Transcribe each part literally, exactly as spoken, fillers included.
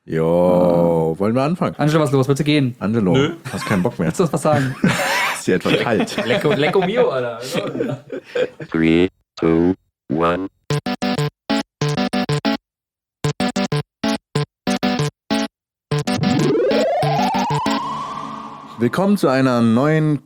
Jo, wollen wir anfangen? Angelo, was ist los? Willst du gehen? Angelo, Nö. hast keinen Bock mehr. Willst du uns was sagen? Ist dir etwa kalt? Lecco, Lecco mio, Alter. Three, two, one. Willkommen zu einer neuen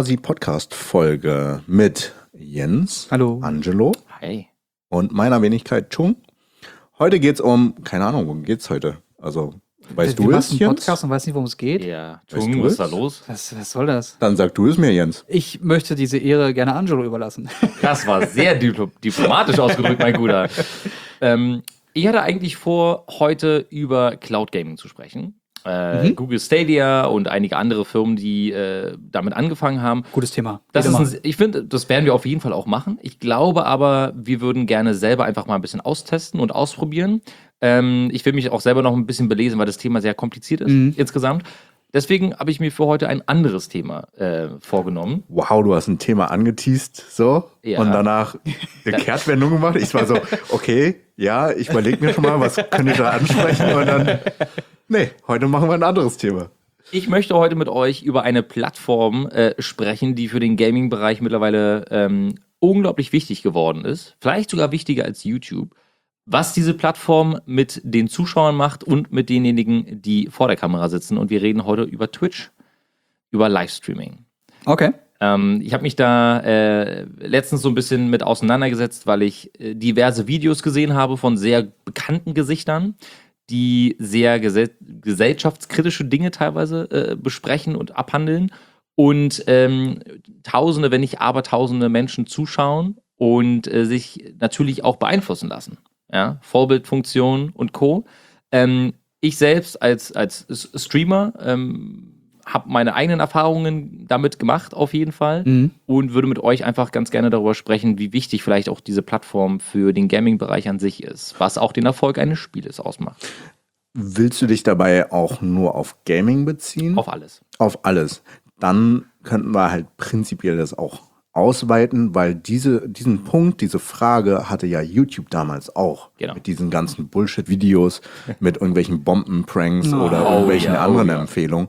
Quasi-Podcast-Folge mit Jens, Hallo. Angelo Hi. und meiner Wenigkeit Chung. Heute geht's um, keine Ahnung, worum geht's heute? Also, weißt Wir du machen es, einen Jens? Podcast und weiß nicht, worum es geht. Ja, Weißt Chung, du was es? ist da los? Was, was soll das? Dann sag du es mir, Jens. Ich möchte diese Ehre gerne Angelo überlassen. Das war sehr dipl- diplomatisch ausgedrückt, mein Guter. Ähm, ich hatte eigentlich vor, heute über Cloud Gaming zu sprechen. Äh, Mhm. Google Stadia und einige andere Firmen, die äh, damit angefangen haben. Gutes Thema. Das Wieder ist ein, ich finde, das werden wir auf jeden Fall auch machen. Ich glaube aber, wir würden gerne selber einfach mal ein bisschen austesten und ausprobieren. Ähm, ich will mich auch selber noch ein bisschen belesen, weil das Thema sehr kompliziert ist Mhm. insgesamt. Deswegen habe ich mir für heute ein anderes Thema äh, vorgenommen. Wow, du hast ein Thema angeteased, so, Ja. und danach eine Kehrtwendung gemacht. Ich war so, okay, ja, ich überlege mir schon mal, was könnte ich da ansprechen und dann, nee, heute machen wir ein anderes Thema. Ich möchte heute mit euch über eine Plattform äh, sprechen, die für den Gaming-Bereich mittlerweile ähm, unglaublich wichtig geworden ist. Vielleicht sogar wichtiger als YouTube. Was diese Plattform mit den Zuschauern macht und mit denjenigen, die vor der Kamera sitzen. Und wir reden heute über Twitch, über Livestreaming. Okay. Ähm, ich habe mich da äh, letztens so ein bisschen mit auseinandergesetzt, weil ich äh, diverse Videos gesehen habe von sehr bekannten Gesichtern, die sehr gesell- gesellschaftskritische Dinge teilweise äh, besprechen und abhandeln. Und ähm, Tausende, wenn nicht Abertausende Menschen zuschauen und äh, sich natürlich auch beeinflussen lassen. Ja? Vorbildfunktion und Co. Ähm, ich selbst als, als S- Streamer ähm, habe meine eigenen Erfahrungen damit gemacht, auf jeden Fall. Mhm. Und würde mit euch einfach ganz gerne darüber sprechen, wie wichtig vielleicht auch diese Plattform für den Gaming-Bereich an sich ist, was auch den Erfolg eines Spieles ausmacht. Willst du dich dabei auch nur auf Gaming beziehen? Auf alles. Auf alles. Dann könnten wir halt prinzipiell das auch ausweiten, weil diese, diesen Punkt, diese Frage hatte ja YouTube damals auch. Genau. Mit diesen ganzen Bullshit-Videos, mit irgendwelchen Bombenpranks Oh, oder oh irgendwelchen ja, anderen oh ja. Empfehlungen.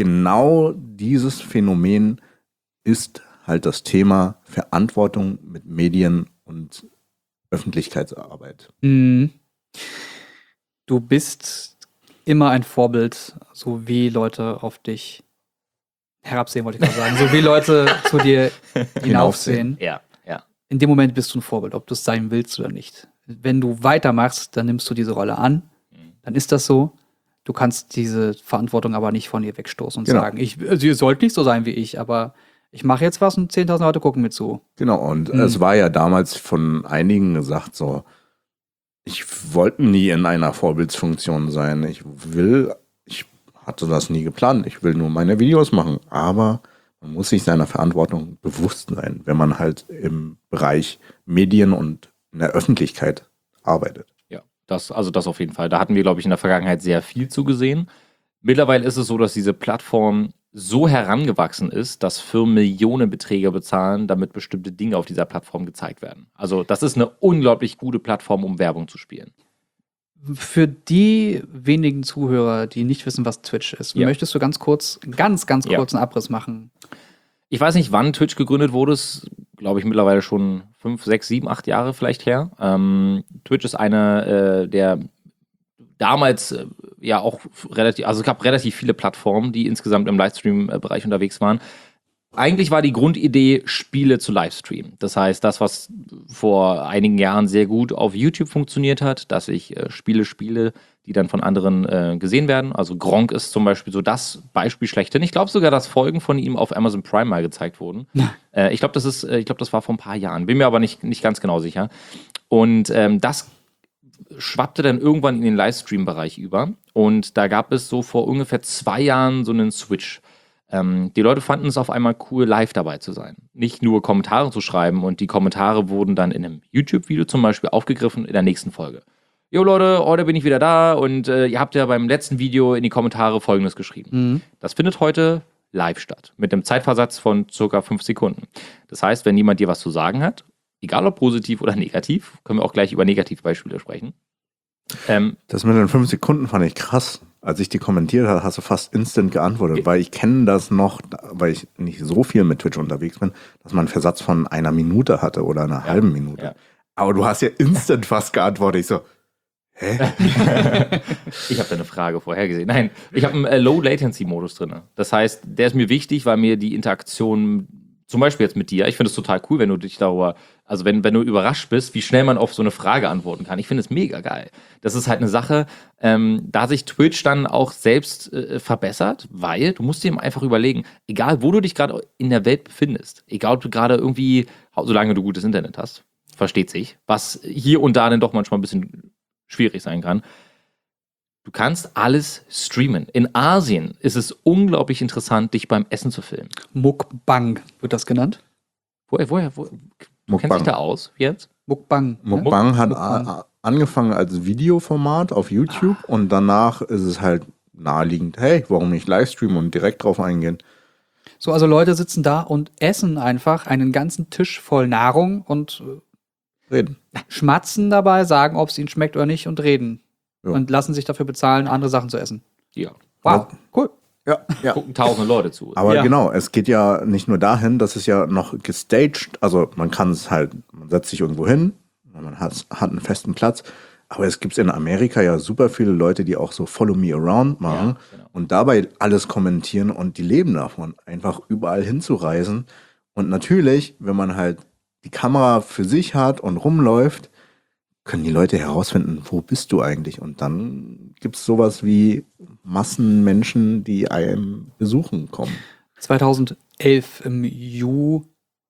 Genau dieses Phänomen ist halt das Thema Verantwortung mit Medien und Öffentlichkeitsarbeit. Mhm. Du bist immer ein Vorbild, so wie Leute auf dich herabsehen, wollte ich gerade sagen. So wie Leute zu dir hinaufsehen. Ja, ja. In dem Moment bist du ein Vorbild, ob du es sein willst oder nicht. Wenn du weitermachst, dann nimmst du diese Rolle an. Dann ist das so. Du kannst diese Verantwortung aber nicht von dir wegstoßen und Genau. sagen, ich, also ihr sollt nicht so sein wie ich, aber ich mache jetzt was und zehntausend Leute gucken mir zu. Genau, und Mhm. es war ja damals von einigen gesagt so, ich wollte nie in einer Vorbildsfunktion sein. Ich will, ich hatte das nie geplant. Ich will nur meine Videos machen. Aber man muss sich seiner Verantwortung bewusst sein, wenn man halt im Bereich Medien und in der Öffentlichkeit arbeitet. Ja, das, also das auf jeden Fall. Da hatten wir, glaube ich, in der Vergangenheit sehr viel zugesehen. Mittlerweile ist es so, dass diese Plattform so herangewachsen ist, dass Firmen Millionenbeträge bezahlen, damit bestimmte Dinge auf dieser Plattform gezeigt werden. Also das ist eine unglaublich gute Plattform, um Werbung zu spielen. Für die wenigen Zuhörer, die nicht wissen, was Twitch ist, Ja. möchtest du ganz kurz, ganz, ganz Ja. kurz einen Abriss machen? Ich weiß nicht, wann Twitch gegründet wurde. Es glaube ich mittlerweile schon fünf, sechs, sieben, acht Jahre vielleicht her. Ähm, Twitch ist eine äh, der damals äh, ja auch relativ, also es gab relativ viele Plattformen, die insgesamt im Livestream-Bereich unterwegs waren. Eigentlich war die Grundidee, Spiele zu livestreamen. Das heißt, das, was vor einigen Jahren sehr gut auf YouTube funktioniert hat, dass ich äh, Spiele spiele, die dann von anderen äh, gesehen werden. Also Gronkh ist zum Beispiel so das Beispiel schlechthin. Ich glaube sogar, dass Folgen von ihm auf Amazon Prime mal gezeigt wurden. äh, ich glaube, das ist, äh, ich glaube, das war vor ein paar Jahren. Bin mir aber nicht, nicht ganz genau sicher. Und ähm, das schwappte dann irgendwann in den Livestream-Bereich über. Und da gab es so vor ungefähr zwei Jahren so einen Switch. Ähm, die Leute fanden es auf einmal cool, live dabei zu sein. Nicht nur Kommentare zu schreiben, und die Kommentare wurden dann in einem YouTube-Video zum Beispiel aufgegriffen in der nächsten Folge. Jo Leute, heute bin ich wieder da und äh, ihr habt ja beim letzten Video in die Kommentare Folgendes geschrieben. Mhm. Das findet heute live statt, mit einem Zeitversatz von circa fünf Sekunden. Das heißt, wenn jemand dir was zu sagen hat, egal ob positiv oder negativ, können wir auch gleich über Negativbeispiele sprechen, Ähm, Das mit den fünf Sekunden fand ich krass. Als ich die kommentiert habe, hast du fast instant geantwortet, weil ich kenne das noch, weil ich nicht so viel mit Twitch unterwegs bin, dass man einen Versatz von einer Minute hatte oder einer halben Minute. ja. Aber du hast ja instant fast geantwortet. Ich so, hä? Ich habe da eine Frage vorhergesehen. Nein, ich habe einen äh, Low-Latency-Modus drin. Das heißt, der ist mir wichtig, weil mir die Interaktion, zum Beispiel jetzt mit dir, ich finde es total cool, wenn du dich darüber, also wenn, wenn du überrascht bist, wie schnell man auf so eine Frage antworten kann. Ich finde es mega geil. Das ist halt eine Sache, ähm, da sich Twitch dann auch selbst äh, verbessert, weil du musst dir einfach überlegen, egal wo du dich gerade in der Welt befindest, egal ob du gerade irgendwie, solange du gutes Internet hast, versteht sich, was hier und da dann doch manchmal ein bisschen schwierig sein kann. Du kannst alles streamen. In Asien ist es unglaublich interessant, dich beim Essen zu filmen. Mukbang wird das genannt. Woher, woher, wo, du kennst Mukbang. dich da aus jetzt? Mukbang. ne? Mukbang hat Mukbang. a- a- angefangen als Videoformat auf YouTube und danach ist es halt naheliegend, hey, warum nicht Livestreamen und direkt drauf eingehen? So, also Leute sitzen da und essen einfach einen ganzen Tisch voll Nahrung und äh, Reden. schmatzen dabei, sagen, ob es ihnen schmeckt oder nicht und reden. Ja. Und lassen sich dafür bezahlen, andere Sachen zu essen. Ja. Wow, cool. Ja, ja. Gucken tausende Leute zu. Aber Ja. genau, es geht ja nicht nur dahin, das ist ja noch gestaged, also man kann es halt, man setzt sich irgendwo hin, man hat, hat einen festen Platz, aber es gibt in Amerika ja super viele Leute, die auch so Follow Me Around machen Ja, genau. und dabei alles kommentieren und die leben davon, einfach überall hinzureisen. Und natürlich, wenn man halt die Kamera für sich hat und rumläuft, können die Leute herausfinden, wo bist du eigentlich? Und dann gibt es sowas wie Massenmenschen, die einem besuchen kommen. zweitausendelf im Ju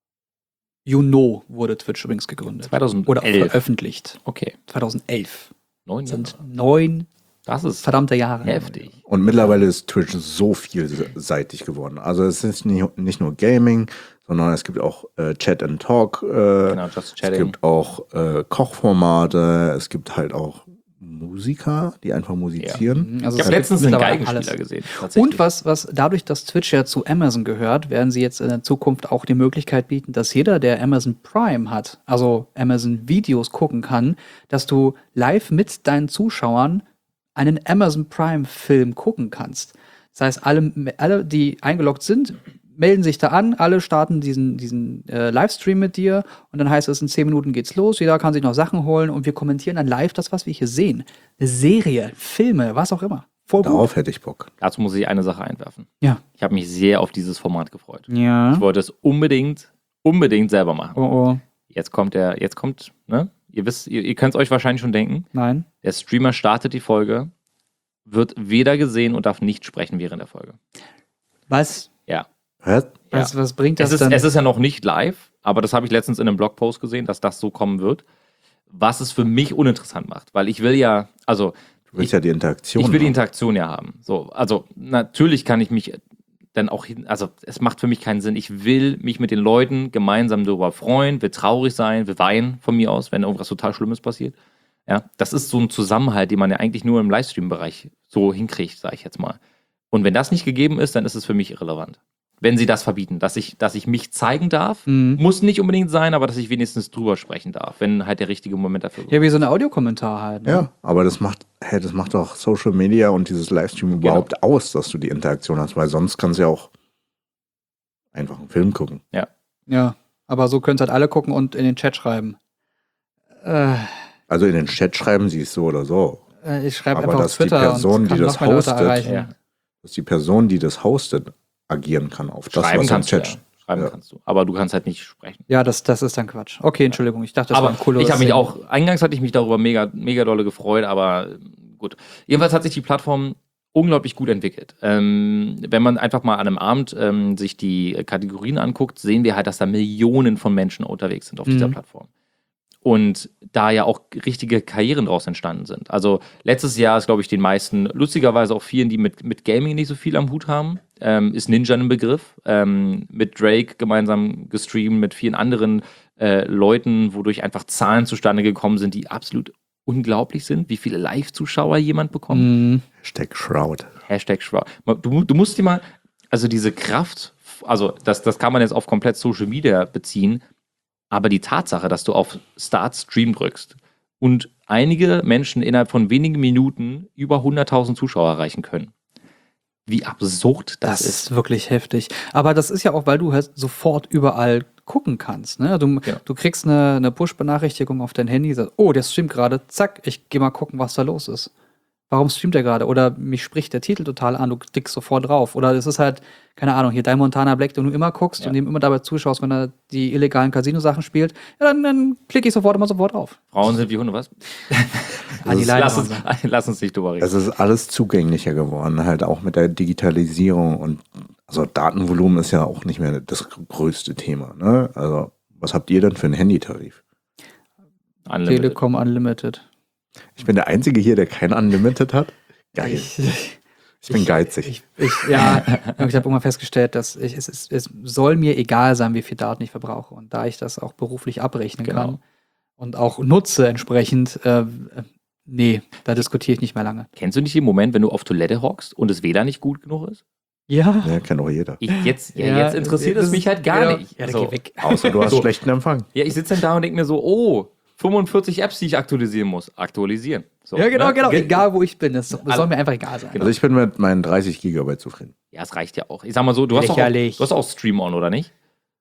Juno wurde Twitch übrigens gegründet. zweitausendelf. Oder veröffentlicht. Okay. zweitausendelf. Neun Das sind Jahre. neun Das ist verdammte Jahre. heftig. Und mittlerweile ist Twitch so vielseitig geworden. Also es ist nicht, nicht nur Gaming, sondern es gibt auch äh, Chat and Talk. Äh, Genau, Just es Chatting. gibt auch äh, Kochformate. Es gibt halt auch Musiker, die einfach musizieren. Also Ich es habe gibt letztens einen mittlerweile Geigenspieler alles. gesehen. Tatsächlich. Und was, was dadurch, dass Twitch ja zu Amazon gehört, werden sie jetzt in der Zukunft auch die Möglichkeit bieten, dass jeder, der Amazon Prime hat, also Amazon Videos gucken kann, dass du live mit deinen Zuschauern einen Amazon Prime Film gucken kannst. Das heißt, alle, alle die eingeloggt sind, melden sich da an, alle starten diesen, diesen äh, Livestream mit dir und dann heißt es, in zehn Minuten geht's los, jeder kann sich noch Sachen holen und wir kommentieren dann live das, was wir hier sehen. Eine Serie, Filme, was auch immer. Voll gut. Darauf hätte ich Bock. Dazu muss ich eine Sache einwerfen. Ja. Ich habe mich sehr auf dieses Format gefreut. Ja. Ich wollte es unbedingt, unbedingt selber machen. Oh, oh. Jetzt kommt der, jetzt kommt, ne? Ihr wisst, ihr, ihr könnt es euch wahrscheinlich schon denken. Nein. Der Streamer startet die Folge, wird weder gesehen und darf nicht sprechen während der Folge. Was? Ja. Hä? Was, was bringt das Es ist, dann? es ist ja noch nicht live, aber das habe ich letztens in einem Blogpost gesehen, dass das so kommen wird. Was es für mich uninteressant macht, weil ich will ja, also Du willst ja die Interaktion. ich will die haben. Interaktion ja haben. So, also natürlich kann ich mich dann auch hin, also es macht für mich keinen Sinn. Ich will mich mit den Leuten gemeinsam darüber freuen, will traurig sein, will weinen von mir aus, wenn irgendwas total Schlimmes passiert. Ja, das ist so ein Zusammenhalt, den man ja eigentlich nur im Livestream-Bereich so hinkriegt, sage ich jetzt mal. Und wenn das nicht gegeben ist, dann ist es für mich irrelevant. Wenn sie das verbieten, dass ich, dass ich mich zeigen darf, Mhm. muss nicht unbedingt sein, aber dass ich wenigstens drüber sprechen darf, wenn halt der richtige Moment dafür ist. Ja, wie so ein Audiokommentar halt. Ne? Ja, aber das macht, hey, das macht doch Social Media und dieses Livestream überhaupt aus, dass du die Interaktion hast, weil sonst kannst du ja auch einfach einen Film gucken. Ja, aber so können es halt alle gucken und in den Chat schreiben. Äh, Also in den Chat schreiben sie es so oder so. äh, ich schreibe Aber einfach auf dass die Twitter Person, und kann die das noch mehr Leute hostet, erreichen. Ja. Dass die Person, die das hostet, agieren kann auf das, Schreiben was im kannst du, Chat ja. Schreiben Ja. kannst du. Aber du kannst halt nicht sprechen. Ja, das, das ist dann Quatsch. Okay, Entschuldigung, ich dachte, das aber war ein cooles ich habe mich Ding. auch, eingangs hatte ich mich darüber mega, mega dolle gefreut, aber äh, gut. Jedenfalls hat sich die Plattform unglaublich gut entwickelt. Ähm, wenn man einfach mal an einem Abend ähm, sich die Kategorien anguckt, sehen wir halt, dass da Millionen von Menschen unterwegs sind auf dieser Mhm. Plattform. Und da ja auch richtige Karrieren draus entstanden sind. Also letztes Jahr ist, glaube ich, den meisten, lustigerweise auch vielen, die mit, mit Gaming nicht so viel am Hut haben, ähm, ist Ninja ein Begriff. Ähm, mit Drake gemeinsam gestreamt, mit vielen anderen äh, Leuten, wodurch einfach Zahlen zustande gekommen sind, die absolut unglaublich sind, wie viele Live-Zuschauer jemand bekommt. Mhm. Hashtag Shroud. Hashtag Schwab. Du, du musst dir mal, also diese Kraft, also das, das kann man jetzt auf komplett Social Media beziehen, aber die Tatsache, dass du auf Start Stream drückst und einige Menschen innerhalb von wenigen Minuten über hunderttausend Zuschauer erreichen können. Wie absurd das, Das ist. ist wirklich heftig. Aber das ist ja auch, weil du halt sofort überall gucken kannst. Ne? Du, Ja. du kriegst eine, eine Push-Benachrichtigung auf dein Handy, sagst, oh, der streamt gerade, zack, ich geh mal gucken, was da los ist. Warum streamt er gerade? Oder mich spricht der Titel total an, du klickst sofort drauf. Oder es ist halt, keine Ahnung, hier dein Montana Black, den du immer guckst Ja. und ihm immer dabei zuschaust, wenn er die illegalen Casino-Sachen spielt, ja, dann, dann klicke ich sofort immer sofort drauf. Frauen sind wie Hunde, was? Ah, die ist- Leine lass, waren uns, so. lass uns nicht drüber reden. Es ist alles zugänglicher geworden, halt auch mit der Digitalisierung und also Datenvolumen ist ja auch nicht mehr das größte Thema. Ne? Also was habt ihr denn für einen Handytarif? Unlimited. Telekom Unlimited. Ich bin der Einzige hier, der kein Unlimited hat. Geil. Ich, Ich bin geizig. Ich, ich, ja, ich habe irgendwann festgestellt, dass ich, es, es, es soll mir egal sein, wie viel Daten ich verbrauche. Und da ich das auch beruflich abrechnen Genau. kann und auch nutze entsprechend, äh, nee, da diskutiere ich nicht mehr lange. Kennst du nicht den Moment, wenn du auf Toilette hockst und das W L A N nicht gut genug ist? Ja. Ja, kennt doch jeder. Ich, jetzt, ja, Ja, jetzt interessiert das es mich ist- halt gar genau. nicht. Ja, dann so. geh weg. Außer du hast So. schlechten Empfang. Ja, ich sitze dann da und denke mir so, oh, fünfundvierzig Apps, die ich aktualisieren muss. Aktualisieren. So, Ja, genau, ne? genau. Ge- Egal, wo ich bin. Es soll Alle- mir einfach egal sein. Genau. Also ich bin mit meinen dreißig Gigabyte zufrieden. Ja, es reicht ja auch. Ich sag mal so, du hast, auch, Lächerlich. du hast auch Stream On, oder nicht?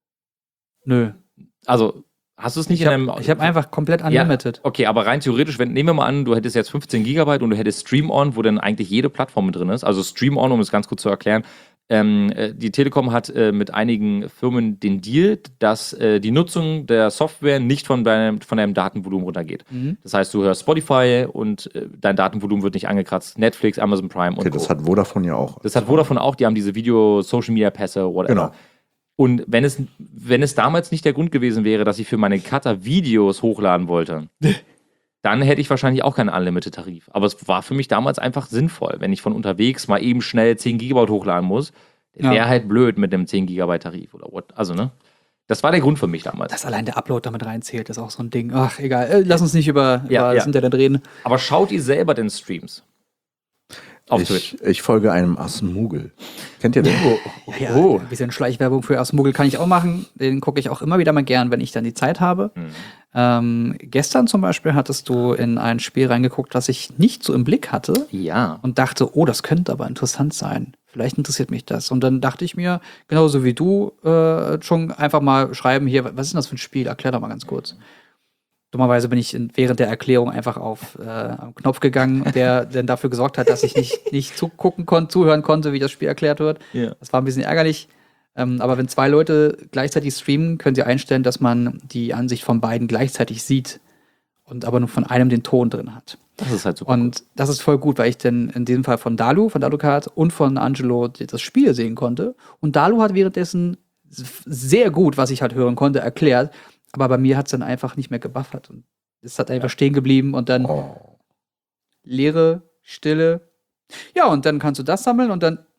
Nö. Also, hast du es nicht Ich in habe deinem... hab einfach komplett Ja, unlimited. okay, aber rein theoretisch, wenn, nehmen wir mal an, du hättest jetzt fünfzehn Gigabyte und du hättest Stream On, wo dann eigentlich jede Plattform mit drin ist. Also Stream On, um es ganz kurz zu erklären, ähm, äh, die Telekom hat äh, mit einigen Firmen den Deal, dass äh, die Nutzung der Software nicht von deinem, von deinem Datenvolumen runtergeht. Mhm. Das heißt, du hörst Spotify und äh, dein Datenvolumen wird nicht angekratzt. Netflix, Amazon Prime und Okay, Co. das hat Vodafone ja auch. Das hat Vodafone auch, die haben diese Video-Social-Media-Pässe, whatever. Genau. Und wenn es, wenn es damals nicht der Grund gewesen wäre, dass ich für meine Cutter Videos hochladen wollte, dann hätte ich wahrscheinlich auch keinen Unlimited-Tarif. Aber es war für mich damals einfach sinnvoll, wenn ich von unterwegs mal eben schnell zehn Gigabyte hochladen muss, Ja. wäre halt blöd mit dem zehn Gigabyte Tarif oder what. Also, ne? Das war der Grund für mich damals. Dass allein der Upload damit reinzählt, ist auch so ein Ding. Ach, egal. Äh, Lass uns nicht über, Ja, über ja. das Internet reden. Aber schaut ihr selber den Streams? Auf Twitch. Ich, ich folge einem Asmugel. Kennt ihr den? Ja, ja, Oh. ein bisschen Schleichwerbung für Asmugel kann ich auch machen. Den gucke ich auch immer wieder mal gern, wenn ich dann die Zeit habe. Mhm. Ähm, gestern zum Beispiel hattest du in ein Spiel reingeguckt, was ich nicht so im Blick hatte Ja. und dachte, oh, das könnte aber interessant sein. Vielleicht interessiert mich das. Und dann dachte ich mir, genauso wie du, äh, schon einfach mal schreiben hier, was ist denn das für ein Spiel? Erklär doch mal ganz kurz. Dummerweise bin ich in, während der Erklärung einfach auf äh, einen Knopf gegangen, der dann dafür gesorgt hat, dass ich nicht, nicht zugucken konnte, zuhören konnte, wie das Spiel erklärt wird. Ja. Das war ein bisschen ärgerlich. Ähm, aber wenn zwei Leute gleichzeitig streamen, können sie einstellen, dass man die Ansicht von beiden gleichzeitig sieht und aber nur von einem den Ton drin hat. Das ist halt super. Und das ist voll gut, weil ich dann in diesem Fall von Dalu, von Dalucard und von Angelo das Spiel sehen konnte. Und Dalu hat währenddessen sehr gut, was ich halt hören konnte, erklärt. Aber bei mir hat es dann einfach nicht mehr gebuffert. Und es hat einfach stehen geblieben und dann Oh. Leere, Stille. Ja, und dann kannst du das sammeln und dann.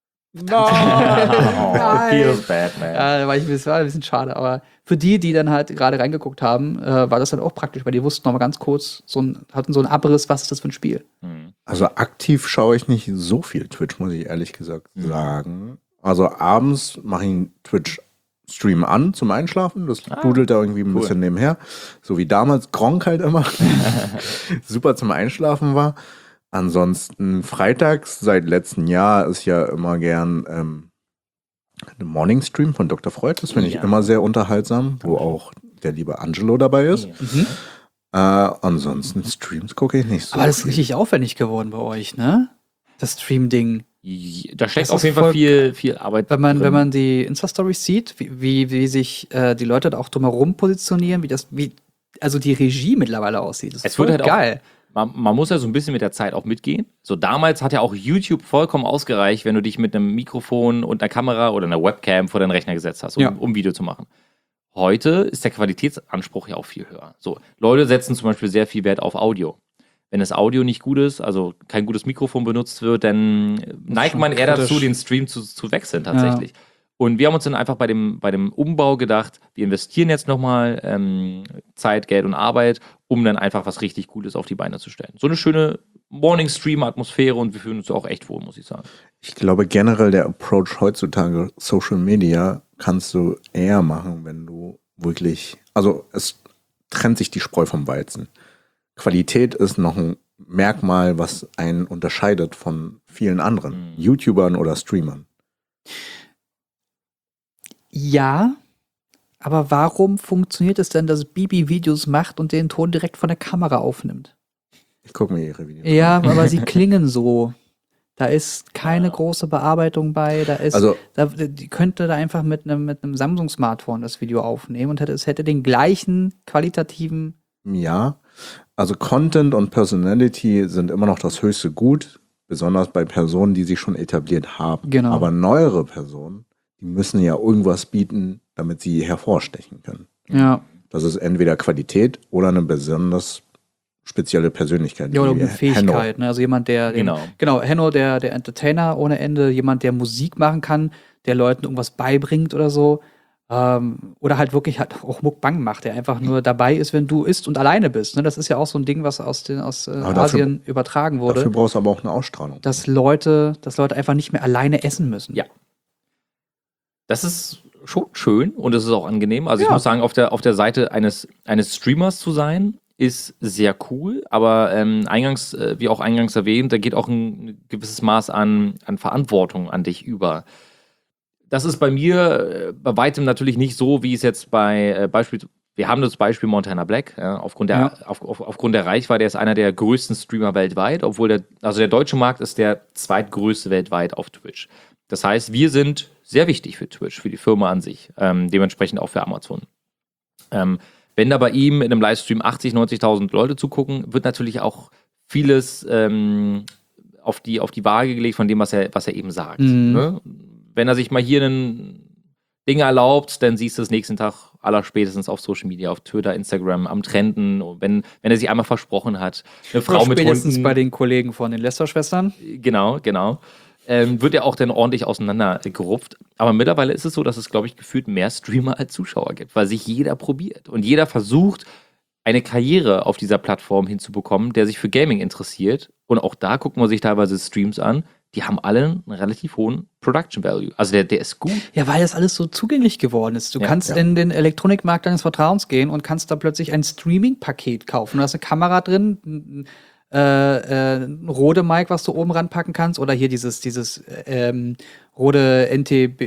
Oh, Nein. feels bad, man. Ja, da war ich ein bisschen, war ein bisschen schade. Aber für die, die dann halt gerade reingeguckt haben, äh, war das dann auch praktisch, weil die wussten noch mal ganz kurz, so ein, hatten so einen Abriss, was ist das für ein Spiel. Mhm. Also aktiv schaue ich nicht so viel Twitch, muss ich ehrlich gesagt Mhm. sagen. Also abends mache ich einen Twitch-Stream an zum Einschlafen. Das Ah, dudelt da irgendwie ein cool. bisschen nebenher. So wie damals Gronk halt immer. Super zum Einschlafen war. Ansonsten freitags seit letztem Jahr ist ja immer gern ähm, ein Morning Stream von Doktor Freud. Das finde ich Ja. immer sehr unterhaltsam, wo auch der liebe Angelo dabei ist. Ja. Mhm. Äh, ansonsten Streams gucke ich nicht so. Aber das ist viel. richtig aufwendig geworden bei euch, ne? Das Stream-Ding. Da steckt Das auf ist jeden Fall voll- viel, viel Arbeit Wenn man, drin. wenn man die Insta-Stories sieht, wie, wie, wie sich äh, die Leute da auch drumherum positionieren, wie das, wie also die Regie mittlerweile aussieht. Das ist Es wird voll halt auch- geil. Man, man muss ja so ein bisschen mit der Zeit auch mitgehen. So damals hat ja auch YouTube vollkommen ausgereicht, wenn du dich mit einem Mikrofon und einer Kamera oder einer Webcam vor deinen Rechner gesetzt hast, um, Ja. um Video zu machen. Heute ist der Qualitätsanspruch ja auch viel höher. So, Leute setzen zum Beispiel sehr viel Wert auf Audio. Wenn das Audio nicht gut ist, also kein gutes Mikrofon benutzt wird, dann neigt schon man eher kritisch. dazu, den Stream zu, zu wechseln tatsächlich. Und wir haben uns dann einfach bei dem, bei dem Umbau gedacht, wir investieren jetzt nochmal ähm, Zeit, Geld und Arbeit, um dann einfach was richtig Gutes auf die Beine zu stellen. So eine schöne Morning-Stream-Atmosphäre und wir fühlen uns auch echt wohl, muss ich sagen. Ich glaube generell der Approach heutzutage, Social Media, kannst du eher machen, wenn du wirklich, also es trennt sich die Spreu vom Weizen. Qualität ist noch ein Merkmal, was einen unterscheidet von vielen anderen Mhm. YouTubern oder Streamern. Ja, aber warum funktioniert es denn, dass Bibi Videos macht und den Ton direkt von der Kamera aufnimmt? Ich gucke mir ihre Videos Ja, an. aber sie klingen so. Da ist keine Ja. große Bearbeitung bei. Da ist, Also, da, die könnte da einfach mit einem mit einem Samsung-Smartphone das Video aufnehmen und hätte, es hätte den gleichen qualitativen. ja, also Content und Personality sind immer noch das höchste Gut, besonders bei Personen, die sich schon etabliert haben. Genau. Aber neuere Personen, die müssen ja irgendwas bieten, damit sie hervorstechen können. Ja. Das ist entweder Qualität oder eine besonders spezielle Persönlichkeit. Ja, oder wie eine Fähigkeit. Ne? Also jemand, der. Den, Genau. Genau, Henno, der, der Entertainer ohne Ende, jemand, der Musik machen kann, der Leuten irgendwas beibringt oder so. Ähm, oder halt wirklich halt auch Mukbang macht, der einfach nur dabei ist, wenn du isst und alleine bist. Ne? Das ist ja auch so ein Ding, was aus, den, aus äh, Aber dafür- Asien übertragen wurde. Dafür brauchst du aber auch eine Ausstrahlung. dass Leute, dass Leute einfach nicht mehr alleine essen müssen. Ja. Das ist schon schön und es ist auch angenehm. Also ich Ja. muss sagen, auf der, auf der Seite eines, eines Streamers zu sein, ist sehr cool, aber ähm, eingangs, äh, wie auch eingangs erwähnt, da geht auch ein gewisses Maß an, an Verantwortung an dich über. Das ist bei mir äh, bei weitem natürlich nicht so, wie es jetzt bei äh, Beispiel, wir haben das Beispiel Montana Black, ja, aufgrund, der, Ja. auf, auf, aufgrund der Reichweite, der ist einer der größten Streamer weltweit, obwohl der, also der deutsche Markt ist der zweitgrößte weltweit auf Twitch. Das heißt, wir sind sehr wichtig für Twitch, für die Firma an sich, ähm, dementsprechend auch für Amazon. Ähm, wenn da bei ihm in einem Livestream achtzig, neunzigtausend Leute zugucken, wird natürlich auch vieles ähm, auf, die, auf die Waage gelegt von dem, was er, was er eben sagt. Mhm. Ne? Wenn er sich mal hier ein Ding erlaubt, dann siehst du es nächsten Tag allerspätestens auf Social Media, auf Twitter, Instagram, am Trenden. Und wenn, wenn er sich einmal versprochen hat, eine Frau mit Spätestens Hunden, bei den Kollegen von den Lester-Schwestern. genau, genau, ähm, wird er auch dann ordentlich auseinandergerupft. Aber mittlerweile ist es so, dass es, glaube ich, gefühlt mehr Streamer als Zuschauer gibt, weil sich jeder probiert. Und jeder versucht, eine Karriere auf dieser Plattform hinzubekommen, der sich für Gaming interessiert. Und auch da gucken wir sich teilweise Streams an. Die haben alle einen relativ hohen Production Value. Also der, der ist gut. Ja, weil das alles so zugänglich geworden ist. Du Ja, kannst ja. in den Elektronikmarkt deines Vertrauens gehen und kannst da plötzlich ein Streaming-Paket kaufen. Du hast eine Kamera drin, ein, äh, äh, ein Rode Mic, was du oben ranpacken kannst, oder hier dieses, dieses ähm, Rode N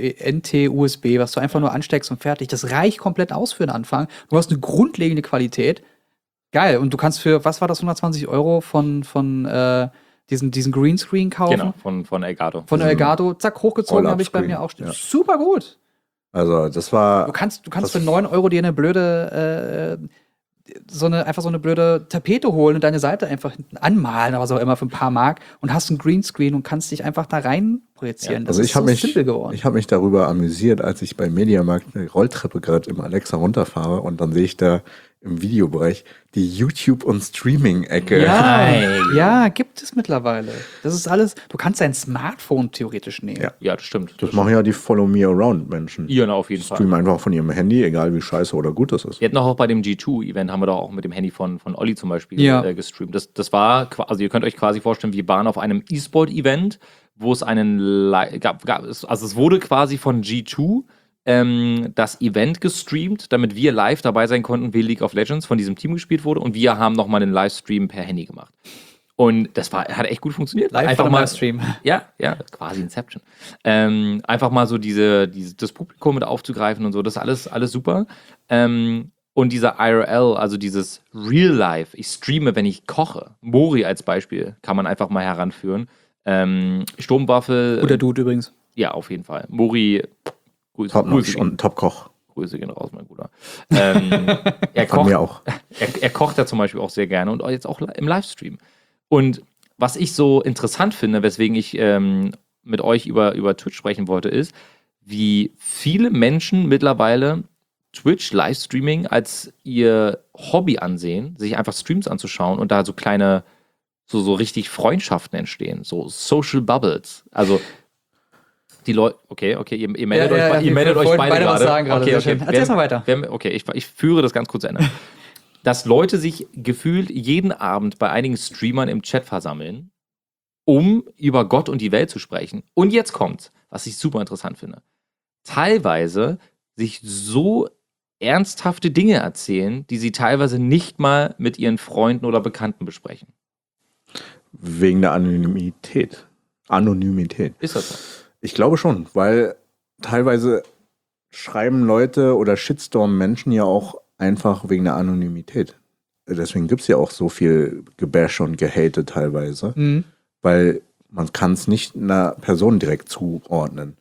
T U S B, was du einfach nur ansteckst und fertig. Das reicht komplett aus für den Anfang. Du hast eine grundlegende Qualität. Geil. Und du kannst für, was war das, hundertzwanzig Euro von, von äh, diesen, diesen Greenscreen kaufen? Genau, von, von Elgato. Von Elgato, zack, hochgezogen habe ich bei All-Up-Screen, mir auch. ja. Super gut. Also das war Du kannst, du kannst Das- für neun Euro dir eine blöde, äh, so eine, einfach so eine blöde Tapete holen und deine Seite einfach hinten anmalen, aber so immer für ein paar Mark und hast einen Greenscreen und kannst dich einfach da rein projizieren. Ja, Das Also ist ich habe so mich, simpel geworden. ich hab mich darüber amüsiert, als ich beim Mediamarkt eine Rolltreppe gerade im Alexa runterfahre und dann sehe ich da im Videobereich die YouTube- und Streaming-Ecke. ja, Nein. ja, gibt es mittlerweile. Das ist alles, du kannst dein Smartphone theoretisch nehmen. Ja. Ja, das stimmt. Das machen ja die Follow-Me-Around-Menschen. Ja, na, auf jeden Streamen Fall. einfach von ihrem Handy, egal wie scheiße oder gut das ist. Wir hatten auch bei dem G zwei Event, haben wir doch auch mit dem Handy von, von Olli zum Beispiel Ja. äh, gestreamt. Das, das war, qua- also ihr könnt euch quasi vorstellen, wir waren auf einem E-Sport-Event, wo es einen, Li- gab, gab, es- also es wurde quasi von G zwei ähm, das Event gestreamt, damit wir live dabei sein konnten, wie League of Legends von diesem Team gespielt wurde und wir haben nochmal einen Livestream per Handy gemacht. Und das war, hat echt gut funktioniert. Live Einfach von mal einem Livestream. Ja, ja, quasi Inception. Ähm, einfach mal so diese, diese, das Publikum mit aufzugreifen und so, das ist alles, alles super. Ähm, und dieser I R L, also dieses Real Life, ich streame, wenn ich koche. Mori als Beispiel kann man einfach mal heranführen. Ähm, Sturmwaffel. Guter Dude übrigens. Ja, auf jeden Fall. Mori, Grüße, Top-Notch Grüße, und gehen, Top-Koch. Grüße gehen raus, mein Bruder. Ähm, er, Von kocht, mir auch. er, er kocht ja zum Beispiel auch sehr gerne und auch jetzt auch im Livestream. Und was ich so interessant finde, weswegen ich ähm, mit euch über, über Twitch sprechen wollte, ist, wie viele Menschen mittlerweile Twitch Livestreaming als ihr Hobby ansehen, sich einfach Streams anzuschauen und da so kleine, so, so richtig Freundschaften entstehen, so Social Bubbles. Also die Leute, okay, okay, ihr, ihr meldet Ja, euch, ja, be- ja, ihr wir meldet euch wollten beide, beide was gerade. sagen gerade, Okay, sehr okay. schön. Erzähl's mal weiter. Wer, okay, ich, ich führe das ganz kurz zu Ende. Dass Leute sich gefühlt jeden Abend bei einigen Streamern im Chat versammeln, um über Gott und die Welt zu sprechen. Und jetzt kommt, was ich super interessant finde. Teilweise sich so ernsthafte Dinge erzählen, die sie teilweise nicht mal mit ihren Freunden oder Bekannten besprechen. Wegen der Anonymität. Anonymität. Ist das so? Ich glaube schon, weil teilweise schreiben Leute oder shitstormen Menschen ja auch einfach wegen der Anonymität. Deswegen gibt es ja auch so viel Gebash und Gehate teilweise, Mhm. weil man kann es nicht einer Person direkt zuordnen.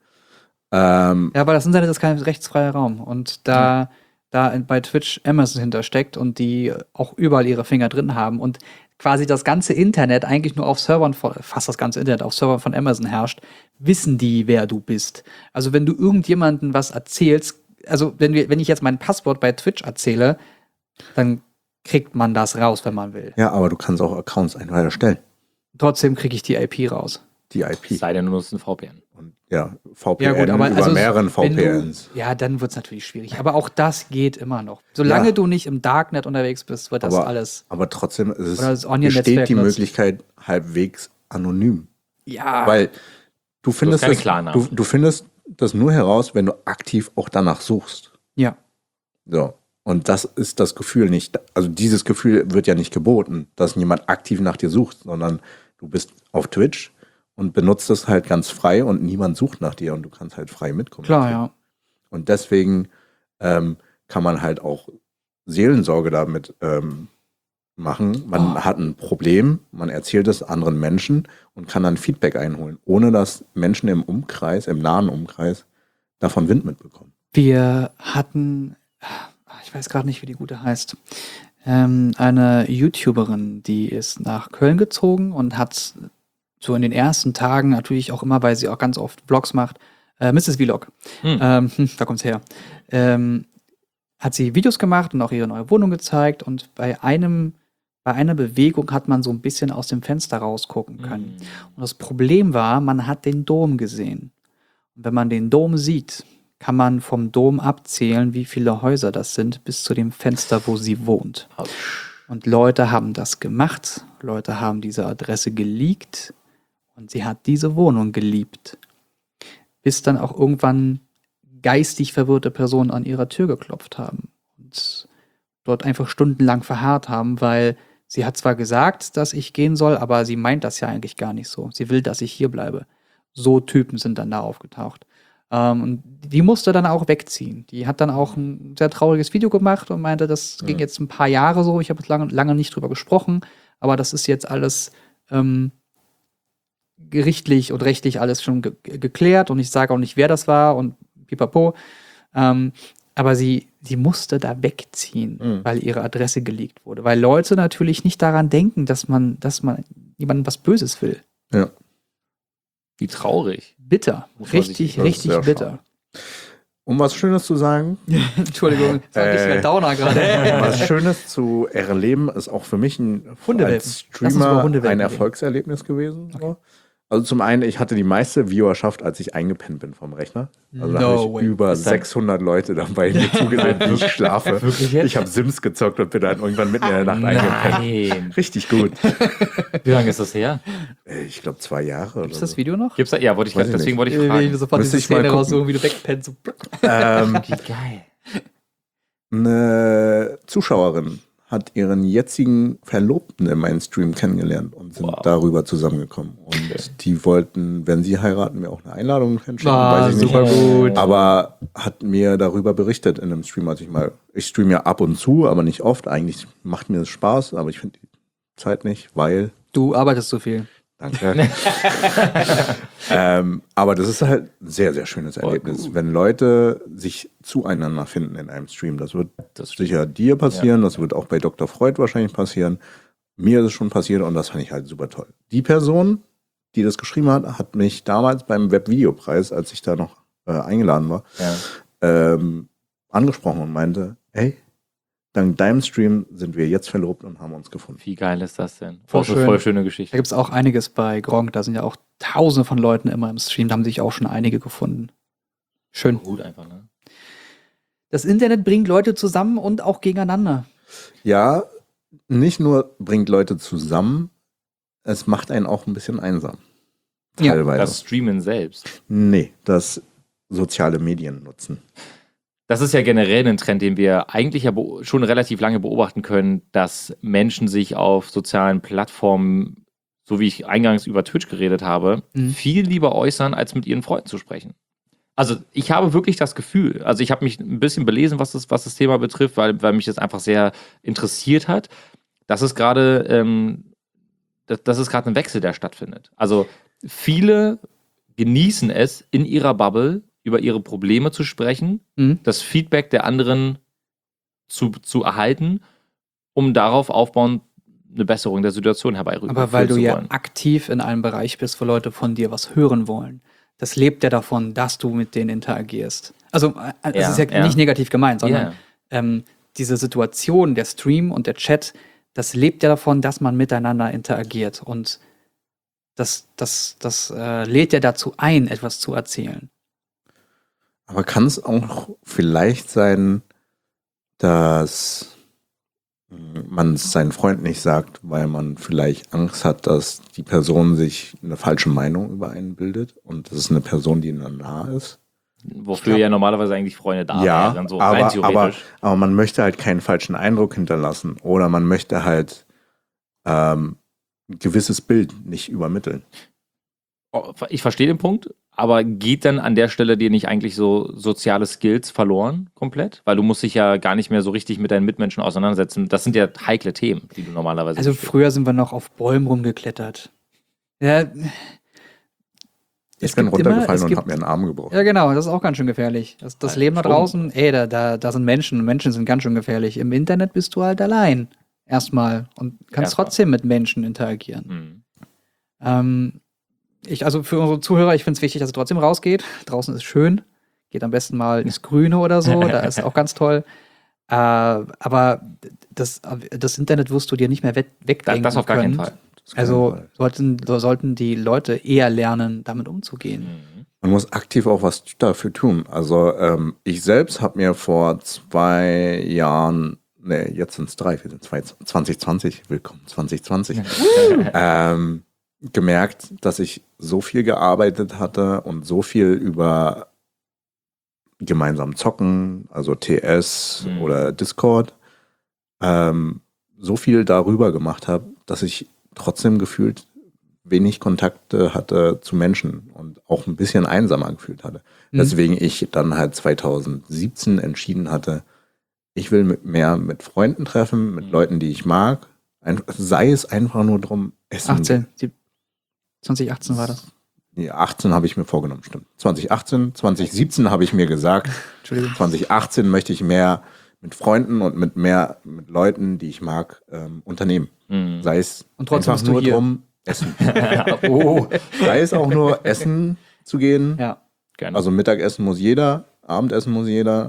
Ähm, Ja, aber das Internet ist kein rechtsfreier Raum. Und da, da in- bei Twitch Amazon hintersteckt und die auch überall ihre Finger drin haben und quasi das ganze Internet eigentlich nur auf Servern von, fast das ganze Internet auf Servern von Amazon herrscht, wissen die, wer du bist. Also wenn du irgendjemandem was erzählst, also wenn wir, wenn ich jetzt mein Passwort bei Twitch erzähle, dann kriegt man das raus, wenn man will. ja, aber du kannst auch Accounts einfach erstellen. Trotzdem kriege ich die I P raus. Die I P. Sei denn, du nutzt ein V P N. Und ja, V P N Ja, gut, aber über also, mehreren wenn V P Ns. Du, ja, dann wird es natürlich schwierig. Aber auch das geht immer noch. Solange Ja. du nicht im Darknet unterwegs bist, wird das Aber- alles. Aber trotzdem ist es, Oder das Onion-Netzwerk besteht die nutzt. Möglichkeit halbwegs anonym. Ja. Weil du findest, keine das, Klarnamen. du, du findest das nur heraus, wenn du aktiv auch danach suchst. ja. So. Und das ist das Gefühl nicht, also dieses Gefühl wird ja nicht geboten, dass jemand aktiv nach dir sucht, sondern du bist auf Twitch und benutzt es halt ganz frei und niemand sucht nach dir und du kannst halt frei mitkommen. Klar, ja. Und deswegen ähm, kann man halt auch Seelensorge damit ähm, machen. Man Oh. hat ein Problem, man erzählt es anderen Menschen und kann dann Feedback einholen, ohne dass Menschen im Umkreis, im nahen Umkreis, davon Wind mitbekommen. Wir hatten, ich weiß gerade nicht, wie die gute heißt, ähm, eine YouTuberin, die ist nach Köln gezogen und hat so in den ersten Tagen natürlich auch immer, weil sie auch ganz oft Vlogs macht, äh, Misses Vlog, Hm. ähm, hm, da kommt's her, ähm, hat sie Videos gemacht und auch ihre neue Wohnung gezeigt und bei einem, bei einer Bewegung hat man so ein bisschen aus dem Fenster rausgucken können. Und das Problem war, man hat den Dom gesehen. Und wenn man den Dom sieht, kann man vom Dom abzählen, wie viele Häuser das sind, bis zu dem Fenster, wo sie wohnt. Und Leute haben das gemacht. Leute haben diese Adresse geleakt. Und sie hat diese Wohnung geliebt. Bis dann auch irgendwann geistig verwirrte Personen an ihrer Tür geklopft haben. Und dort einfach stundenlang verharrt haben, weil sie hat zwar gesagt, dass ich gehen soll, aber sie meint das ja eigentlich gar nicht so. Sie will, dass ich hier bleibe. So Typen sind dann da aufgetaucht. Ähm, und die musste dann auch wegziehen. Die hat dann auch ein sehr trauriges Video gemacht und meinte, das ging Mhm. jetzt ein paar Jahre so. Ich habe jetzt lange, lange nicht drüber gesprochen, aber das ist jetzt alles ähm, gerichtlich und rechtlich alles schon ge geklärt und ich sage auch nicht, wer das war und pipapo. Ähm, aber sie, sie musste da wegziehen, Mhm. weil ihre Adresse geleakt wurde. Weil Leute natürlich nicht daran denken, dass man, dass man jemandem was Böses will. Ja. Wie traurig. Bitter. Muss man sich- Richtig, das ist richtig sehr bitter. Um was Schönes zu sagen, Entschuldigung, das war ein Äh. richtiger Downer gerade. was Schönes zu erleben, ist auch für mich ein Hundewelpen. als Lass uns über Streamer Hundewelpen ein reden. Erfolgserlebnis gewesen. So. Also zum einen, ich hatte die meiste Viewerschaft, als ich eingepennt bin vom Rechner. Also da No habe ich way. über Ist dann- sechshundert Leute dabei mir zugesehen, wie ich schlafe. Wirklich jetzt? Ich habe Sims gezockt und bin dann irgendwann mitten in der Nacht eingepennt. Nein. Richtig gut. Wie lange ist das her? Äh, Ich glaube zwei Jahre Gibt's oder das so. Video noch? Gibt's da? Ja, wollte ich Weiß grad, ich deswegen nicht. wollte ich Äh, fragen. wie sofort Müsste diese ich mal Szene gucken. raussuchen, wie du wegpennst. So. Ähm, Wie geil. eine Zuschauerin hat ihren jetzigen Verlobten in meinem Stream kennengelernt und sind Wow. darüber zusammengekommen. Und die wollten, wenn sie heiraten, mir auch eine Einladung hinschicken, Ah, weiß ich super nicht. gut. Aber hat mir darüber berichtet in einem Stream, als ich mal, ich streame ja ab und zu, aber nicht oft. Eigentlich macht mir das Spaß, aber ich finde die Zeit nicht, weil, Du arbeitest so viel. danke. ähm, aber das ist halt ein sehr, sehr schönes Voll Erlebnis, gut. wenn Leute sich zueinander finden in einem Stream. Das wird Das stimmt. sicher dir passieren, das wird auch bei Doktor Freud wahrscheinlich passieren. Mir ist es schon passiert und das fand ich halt super toll. Die Person, die das geschrieben hat, hat mich damals beim Webvideopreis, als ich da noch äh, eingeladen war, Ja. ähm, angesprochen und meinte, hey, dank deinem Stream sind wir jetzt verlobt und haben uns gefunden. Wie geil ist das denn? Voll Das ist eine schön. voll schöne Da Geschichte. gibt es auch einiges bei Gronk. Da sind ja auch tausende von Leuten immer im Stream. Da haben sich auch schon einige gefunden. Schön. Gut einfach, ne? Das Internet bringt Leute zusammen und auch gegeneinander. Ja, nicht nur bringt Leute zusammen, es macht einen auch ein bisschen einsam. Ja, Teilweise. Das Streamen selbst. Nee, das soziale Medien nutzen. das ist ja generell ein Trend, den wir eigentlich ja beo- schon relativ lange beobachten können, dass Menschen sich auf sozialen Plattformen, so wie ich eingangs über Twitch geredet habe, Mhm. viel lieber äußern, als mit ihren Freunden zu sprechen. Also ich habe wirklich das Gefühl, also ich habe mich ein bisschen belesen, was das, was das Thema betrifft, weil, weil mich das einfach sehr interessiert hat, dass es gerade ähm, dass, dass es gerade ein Wechsel, der stattfindet. Also viele genießen es, in ihrer Bubble über ihre Probleme zu sprechen, Mhm. das Feedback der anderen zu, zu erhalten, um darauf aufbauend eine Besserung der Situation herbeiführen Aber weil du zu ja wollen. aktiv in einem Bereich bist, wo Leute von dir was hören wollen. Das lebt ja davon, dass du mit denen interagierst. Also, äh, es Ja, ist ja, ja. nicht negativ gemeint, sondern Ja. ähm, diese Situation, der Stream und der Chat, das lebt ja davon, dass man miteinander interagiert. Und das, das, das äh, lädt ja dazu ein, etwas zu erzählen. Aber kann es auch vielleicht sein, dass man es seinen Freund nicht sagt, weil man vielleicht Angst hat, dass die Person sich eine falsche Meinung über einen bildet und das ist eine Person, die ihnen nah ist? Wofür ja normalerweise eigentlich Freunde da Ja, wären, so rein aber, aber, theoretisch. aber man möchte halt keinen falschen Eindruck hinterlassen oder man möchte halt ähm, ein gewisses Bild nicht übermitteln. Oh, ich verstehe den Punkt, aber geht dann an der Stelle dir nicht eigentlich so soziale Skills verloren komplett? Weil du musst dich ja gar nicht mehr so richtig mit deinen Mitmenschen auseinandersetzen. Das sind ja heikle Themen, die du normalerweise Also besprichst. früher sind wir noch auf Bäumen rumgeklettert. Ja, Ich es bin gibt immer- runtergefallen es und gibt- habe mir einen Arm gebrochen. ja, genau, das ist auch ganz schön gefährlich. Das, das Ja, Leben da schon. draußen, ey, da, da, da sind Menschen und Menschen sind ganz schön gefährlich. Im Internet bist du halt allein. Erstmal. Und kannst Erstmal. trotzdem mit Menschen interagieren. Hm. Ähm, ich, also für unsere Zuhörer, ich finde es wichtig, dass es trotzdem rausgeht. Draußen ist schön. Geht am besten mal ins Grüne oder so. Da ist auch ganz toll. Äh, aber das, das Internet wirst du dir nicht mehr we- Da, wegdenken das auf gar können. keinen Fall. Das ist kein Also Fall. sollten, so sollten die Leute eher lernen, damit umzugehen. Mhm. Man muss aktiv auch was dafür tun. Also ähm, ich selbst habe mir vor zwei Jahren, nee, jetzt sind es drei, wir sind zwei, zwanzig zwanzig, willkommen zwanzig zwanzig, ähm, gemerkt, dass ich so viel gearbeitet hatte und so viel über gemeinsam zocken, also T S Mhm. oder Discord, ähm, so viel darüber gemacht habe, dass ich trotzdem gefühlt wenig Kontakte hatte zu Menschen und auch ein bisschen einsamer gefühlt hatte. Mhm. Deswegen ich dann halt zwanzig siebzehn entschieden hatte, ich will mit mehr mit Freunden treffen, mit Mhm. Leuten, die ich mag. Ein, sei es einfach nur drum, Essen. achtzehn, sieb- zwanzig achtzehn war das. Nee, achtzehn habe ich mir vorgenommen, stimmt. zwanzig achtzehn, zwanzig siebzehn habe ich mir gesagt, Entschuldigung. zwanzig achtzehn möchte ich mehr mit Freunden und mit mehr mit Leuten, die ich mag, ähm, unternehmen. Mhm. Sei es Und trotzdem einfach bist du nur hier. drum, Essen. oh, sei es auch nur Essen zu gehen. Ja. Gerne. Also Mittagessen muss jeder, Abendessen muss jeder.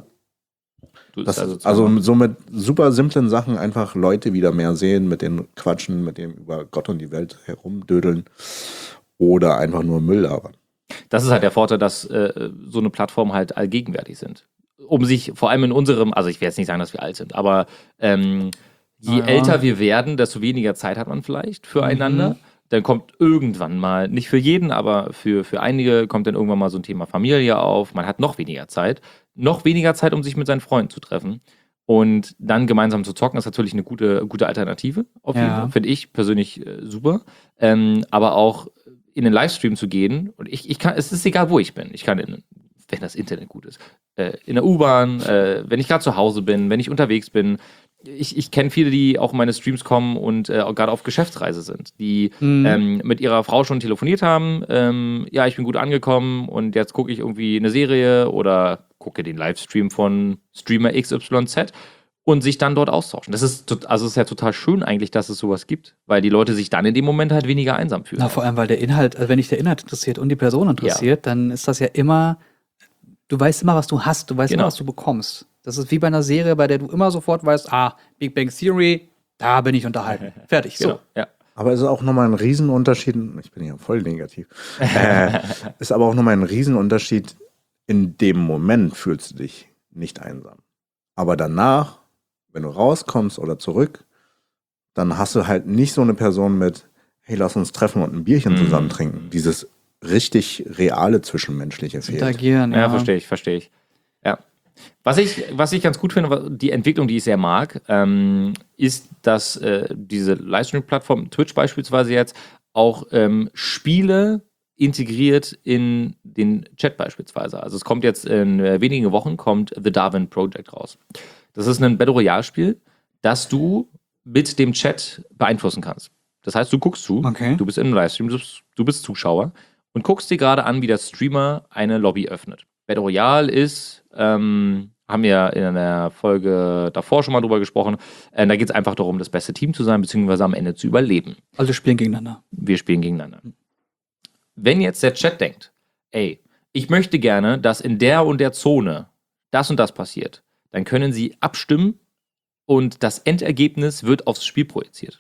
du Das, also, also so mit super simplen Sachen einfach Leute wieder mehr sehen, mit denen quatschen, mit denen über Gott und die Welt herumdödeln oder einfach nur Müll labern. das ist halt der Vorteil, dass äh, so eine Plattform halt allgegenwärtig sind. Um sich vor allem in unserem, also ich will jetzt nicht sagen, dass wir alt sind, aber ähm, je Ja. älter wir werden, desto weniger Zeit hat man vielleicht füreinander. Mhm. Dann kommt irgendwann mal, nicht für jeden, aber für, für einige kommt dann irgendwann mal so ein Thema Familie auf. Man hat noch weniger Zeit. Noch weniger Zeit, um sich mit seinen Freunden zu treffen. Und dann gemeinsam zu zocken, ist natürlich eine gute, gute Alternative. Auf jeden Ja. Fall. Finde ich persönlich äh, super. Ähm, aber auch in den Livestream zu gehen. Und ich, ich kann, es ist egal, wo ich bin. Ich kann, in, wenn das Internet gut ist, äh, in der U-Bahn, äh, wenn ich gerade zu Hause bin, wenn ich unterwegs bin. Ich, ich kenne viele, die auch in meine Streams kommen und äh, gerade auf Geschäftsreise sind, die Mhm. ähm, mit ihrer Frau schon telefoniert haben. Ähm, ja, ich bin gut angekommen und jetzt gucke ich irgendwie eine Serie oder gucke den Livestream von Streamer X Y Z und sich dann dort austauschen. Das ist, tot- also es ist ja total schön eigentlich, dass es sowas gibt, weil die Leute sich dann in dem Moment halt weniger einsam fühlen. Na, vor allem, weil der Inhalt, also wenn dich der Inhalt interessiert und die Person interessiert, dann ist das ja immer, du weißt immer, was du hast, du weißt Genau. immer, was du bekommst. Das ist wie bei einer Serie, bei der du immer sofort weißt, ah, Big Bang Theory, da bin ich unterhalten. Fertig. Genau, So. ja. Aber es ist auch nochmal ein Riesenunterschied, ich bin ja voll negativ, äh, ist aber auch nochmal ein Riesenunterschied, in dem Moment fühlst du dich nicht einsam. Aber danach, wenn du rauskommst oder zurück, dann hast du halt nicht so eine Person mit, hey, lass uns treffen und ein Bierchen Mhm. zusammen trinken. Dieses richtig reale Zwischenmenschliche fehlt. Interagieren, Ja, ja. verstehe ich, verstehe ich. Ja. Was ich, was ich ganz gut finde, die Entwicklung, die ich sehr mag, ähm, ist, dass äh, diese Livestream-Plattform, Twitch beispielsweise jetzt, auch ähm, Spiele integriert in den Chat beispielsweise. Also es kommt jetzt in äh, wenigen Wochen kommt The Darwin Project raus. Das ist ein Battle Royale-Spiel, das du mit dem Chat beeinflussen kannst. Das heißt, du guckst zu, Okay. du bist in einem Livestream, du bist, du bist Zuschauer und guckst dir gerade an, wie der Streamer eine Lobby öffnet. Battle Royale ist, ähm, haben wir in der Folge davor schon mal drüber gesprochen, äh, da geht es einfach darum, das beste Team zu sein, beziehungsweise am Ende zu überleben. Also spielen gegeneinander. Wir spielen gegeneinander. Wenn jetzt der Chat denkt, ey, ich möchte gerne, dass in der und der Zone das und das passiert, dann können sie abstimmen und das Endergebnis wird aufs Spiel projiziert.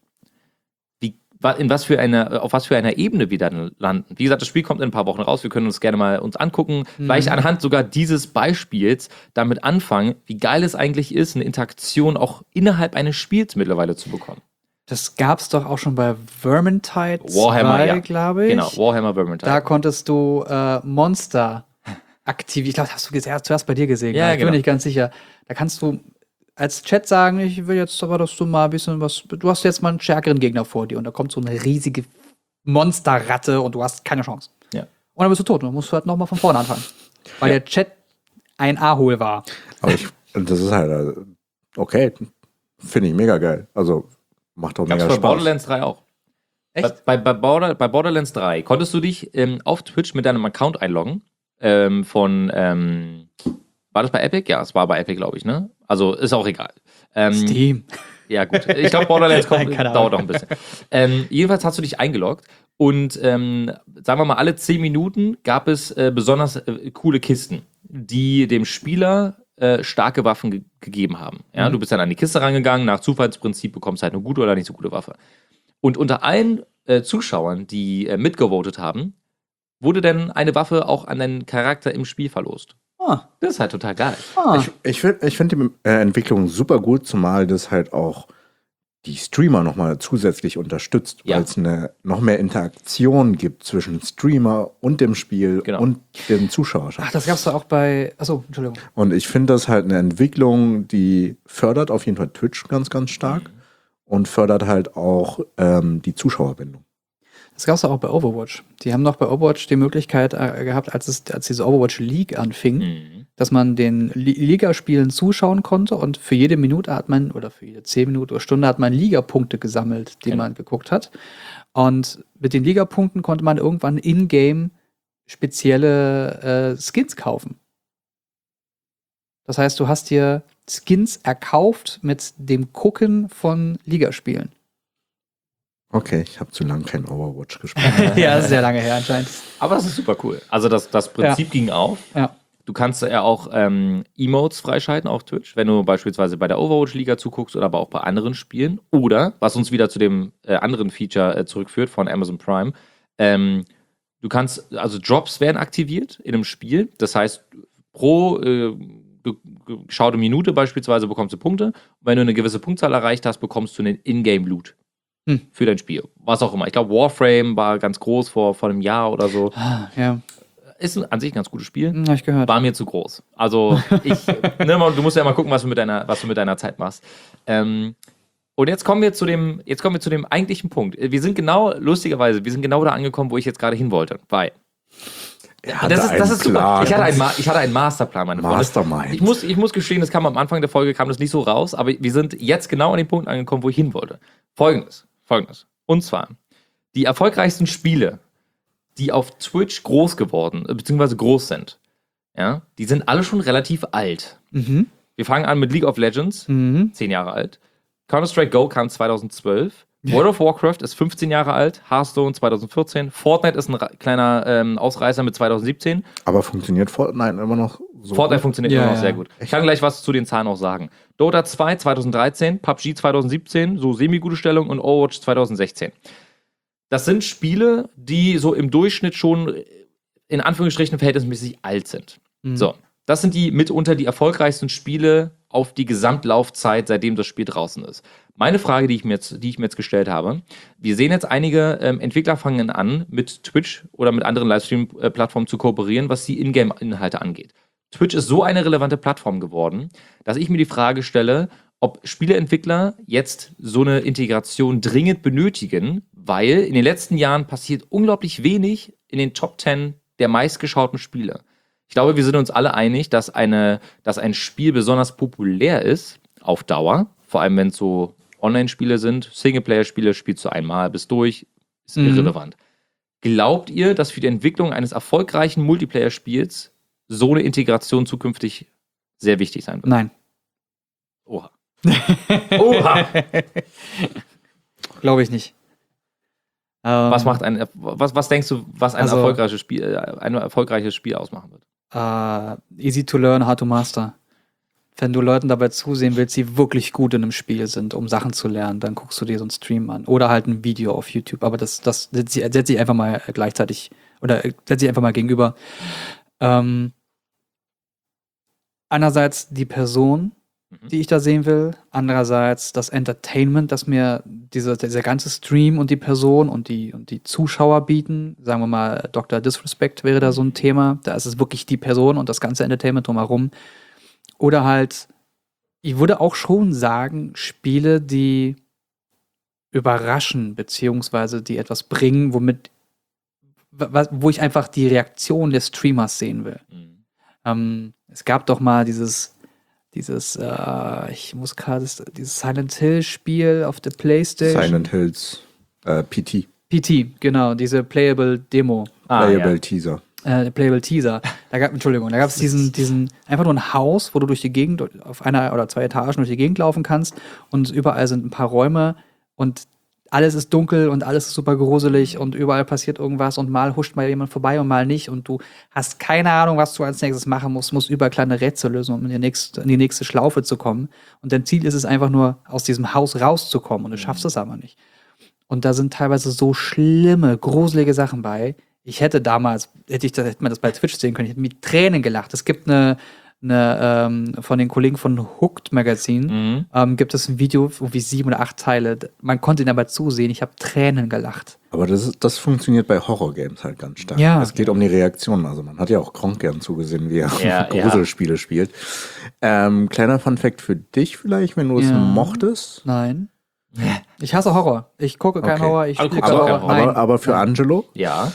Wie, in was für eine, auf was für einer Ebene wir dann landen. Wie gesagt, das Spiel kommt in ein paar Wochen raus, wir können uns gerne mal uns angucken, mhm. vielleicht anhand sogar dieses Beispiels damit anfangen, wie geil es eigentlich ist, eine Interaktion auch innerhalb eines Spiels mittlerweile zu bekommen. Das gab's doch auch schon bei Vermintide Warhammer, zwei, ja. glaube ich. Genau, Warhammer Vermintide. Da konntest du äh, Monster aktivieren. Ich glaube, hast du gesehen, zuerst bei dir gesehen. Ja, ich genau. bin mir nicht ganz sicher. Da kannst du als Chat sagen, ich will jetzt aber, dass du mal ein bisschen was, du hast jetzt mal einen stärkeren Gegner vor dir und da kommt so eine riesige Monsterratte und du hast keine Chance. Ja. Und dann bist du tot und dann musst du halt nochmal von vorne anfangen. Weil Ja. der Chat ein A-Hol war. Aber ich, das ist halt, äh, okay, finde ich mega geil. Also, macht doch Gab's mega bei Spaß. Borderlands drei auch. Echt? Bei, bei, Border, bei Borderlands drei konntest du dich ähm, auf Twitch mit deinem Account einloggen. Ähm, von, ähm, war das bei Epic? Ja, es war bei Epic, glaube ich, ne? Also ist auch egal. Ähm, Steam. Ja, gut. Ich glaube, Borderlands kommt, Nein, keine dauert Ahnung. noch ein bisschen. Ähm, jedenfalls hast du dich eingeloggt und ähm, sagen wir mal, alle zehn Minuten gab es äh, besonders äh, coole Kisten, die dem Spieler äh, starke Waffen ge gegeben haben. Ja, Mhm. du bist dann an die Kiste rangegangen, nach Zufallsprinzip bekommst halt eine gute oder nicht so gute Waffe. Und unter allen äh, Zuschauern, die äh, mitgevotet haben, wurde dann eine Waffe auch an deinen Charakter im Spiel verlost. Ah. Das ist halt total geil. Ah. Ich, ich finde ich find die äh, Entwicklung super gut, zumal das halt auch die Streamer nochmal zusätzlich unterstützt, Ja. weil es eine noch mehr Interaktion gibt zwischen Streamer und dem Spiel Genau. und den Zuschauerschaft. Ach, das gab's doch auch bei. Achso, Entschuldigung. Und ich finde das halt eine Entwicklung, die fördert auf jeden Fall Twitch ganz, ganz stark Mhm. und fördert halt auch ähm, die Zuschauerbindung. Das gab's doch auch bei Overwatch. Die haben doch bei Overwatch die Möglichkeit äh, gehabt, als es als diese Overwatch League anfing, Mhm. dass man den Li Ligaspielen zuschauen konnte und für jede Minute hat man, oder für jede zehn Minuten oder Stunde hat man Ligapunkte gesammelt, die Genau. man geguckt hat. Und mit den Ligapunkten konnte man irgendwann in-game spezielle äh, Skins kaufen. Das heißt, du hast dir Skins erkauft mit dem Gucken von Ligaspielen. Okay, ich habe zu lange kein Overwatch gespielt. Ja, sehr lange her anscheinend. Aber das ist super cool. Also das, das Prinzip ging auf. Ja. Du kannst ja auch ähm, Emotes freischalten auf Twitch, wenn du beispielsweise bei der Overwatch-Liga zuguckst oder aber auch bei anderen Spielen. Oder, was uns wieder zu dem äh, anderen Feature äh, zurückführt von Amazon Prime, ähm, du kannst, also Drops werden aktiviert in einem Spiel. Das heißt, pro äh, ge- ge- geschaute Minute beispielsweise bekommst du Punkte. Und wenn du eine gewisse Punktzahl erreicht hast, bekommst du einen Ingame-Loot Hm. für dein Spiel. Was auch immer. Ich glaube, Warframe war ganz groß vor, vor einem Jahr oder so. Ah, ja, Ist an sich ein ganz gutes Spiel. hm, hab ich gehört. War mir zu groß. Also ich, ne, mal- du musst ja mal gucken, was du mit deiner, was du mit deiner Zeit machst. Ähm, und jetzt kommen wir zu dem, jetzt kommen wir zu dem eigentlichen Punkt. Wir sind genau, lustigerweise, wir sind genau da angekommen, wo ich jetzt gerade hin wollte. Weil Er hatte das ist, das einen ist super. Plan. Ich hatte, einen, Ma- ich hatte einen Masterplan, meine Freunde. Mastermind. Ich muss, ich muss gestehen, das kam am Anfang der Folge, kam das nicht so raus, aber wir sind jetzt genau an dem Punkt angekommen, wo ich hin wollte. Folgendes, folgendes. Und zwar, die erfolgreichsten Spiele, die auf Twitch groß geworden, äh, beziehungsweise groß sind, ja, die sind alle schon relativ alt. Mhm. Wir fangen an mit League of Legends, Mhm. zehn Jahre alt. Counter-Strike Go kam zweitausendzwölf. World of Warcraft ist fünfzehn Jahre alt. Hearthstone zweitausendvierzehn. Fortnite ist ein ra- kleiner ähm, Ausreißer mit zweitausendsiebzehn. Aber funktioniert Fortnite immer noch so? Fortnite gut? funktioniert Ja, immer noch ja. sehr gut. Ich kann gleich was zu den Zahlen auch sagen. Dota zwei zweitausenddreizehn, P U B G zweitausendsiebzehn, so semi-gute Stellung, und Overwatch zweitausendsechzehn. Das sind Spiele, die so im Durchschnitt schon in Anführungsstrichen verhältnismäßig alt sind. Mhm. So, das sind die mitunter die erfolgreichsten Spiele auf die Gesamtlaufzeit, seitdem das Spiel draußen ist. Meine Frage, die ich mir jetzt, die ich mir jetzt gestellt habe: Wir sehen jetzt einige ähm, Entwickler fangen an, mit Twitch oder mit anderen Livestream-Plattformen zu kooperieren, was die Ingame-Inhalte angeht. Twitch ist so eine relevante Plattform geworden, dass ich mir die Frage stelle, ob Spieleentwickler jetzt so eine Integration dringend benötigen, weil in den letzten Jahren passiert unglaublich wenig in den Top zehn der meistgeschauten Spiele. Ich glaube, wir sind uns alle einig, dass, eine, dass ein Spiel besonders populär ist auf Dauer, vor allem wenn es so Online-Spiele sind, Singleplayer-Spiele, spielst du einmal bis durch, ist Mhm. irrelevant. Glaubt ihr, dass für die Entwicklung eines erfolgreichen Multiplayer-Spiels so eine Integration zukünftig sehr wichtig sein wird? Nein. Oha. Oha! Glaube ich nicht. Ähm, Was macht ein, was, was denkst du, was ein, Also- erfolgreiches Spiel, äh, ein erfolgreiches Spiel ausmachen wird? äh, easy to learn, hard to master. Wenn du Leuten dabei zusehen willst, die wirklich gut in einem Spiel sind, um Sachen zu lernen, dann guckst du dir so einen Stream an. Oder halt ein Video auf YouTube. Aber das, das setzt sich setz ich einfach mal gleichzeitig oder setz ich einfach mal gegenüber. Ähm, einerseits die Person, Mhm. die ich da sehen will. Andererseits das Entertainment, das mir dieser, dieser ganze Stream und die Person und die, und die Zuschauer bieten. Sagen wir mal, Doktor Disrespect wäre da so ein Thema. Da ist es wirklich die Person und das ganze Entertainment drumherum. Oder halt, ich würde auch schon sagen, Spiele, die überraschen, beziehungsweise die etwas bringen, womit, wa- wo ich einfach die Reaktion des Streamers sehen will. Mhm. Ähm, es gab doch mal dieses, dieses, äh, ich muss gerade, das- dieses Silent Hill-Spiel auf der Playstation. Silent Hills äh, P T, P T, genau, diese Playable Demo, Ah, Playable ja. Teaser. äh, Playable Teaser. Da gab, Entschuldigung, da gab es diesen, diesen, einfach nur ein Haus, wo du durch die Gegend, auf einer oder zwei Etagen durch die Gegend laufen kannst und überall sind ein paar Räume und alles ist dunkel und alles ist super gruselig und überall passiert irgendwas und mal huscht mal jemand vorbei und mal nicht und du hast keine Ahnung, was du als nächstes machen musst, musst überall kleine Rätsel lösen, um in die nächste, in die nächste Schlaufe zu kommen. Und dein Ziel ist es einfach nur, aus diesem Haus rauszukommen und du schaffst es aber nicht. Und da sind teilweise so schlimme, gruselige Sachen bei. Ich hätte damals, hätte ich das, hätte man das bei Twitch sehen können, ich hätte mit Tränen gelacht. Es gibt eine, eine ähm, von den Kollegen von Hooked Magazine, Mhm. ähm, gibt es ein Video, irgendwie sieben oder acht Teile. Man konnte ihn aber zusehen. Ich habe Tränen gelacht. Aber das, ist, das funktioniert bei Horror-Games halt ganz stark. Ja. Es geht um die Reaktion. Also man hat ja auch Gronk gern zugesehen, wie er Ja, ja. Gruselspiele spielt. Ähm, kleiner Fun-Fact für dich vielleicht, wenn du es Ja. mochtest. Nein. Ich hasse Horror. Ich gucke keinen Okay. Horror, ich Aber spiele guckst keinen du auch Horror. keinen Horror? Nein. Aber, aber für Nein. Angelo, Ja.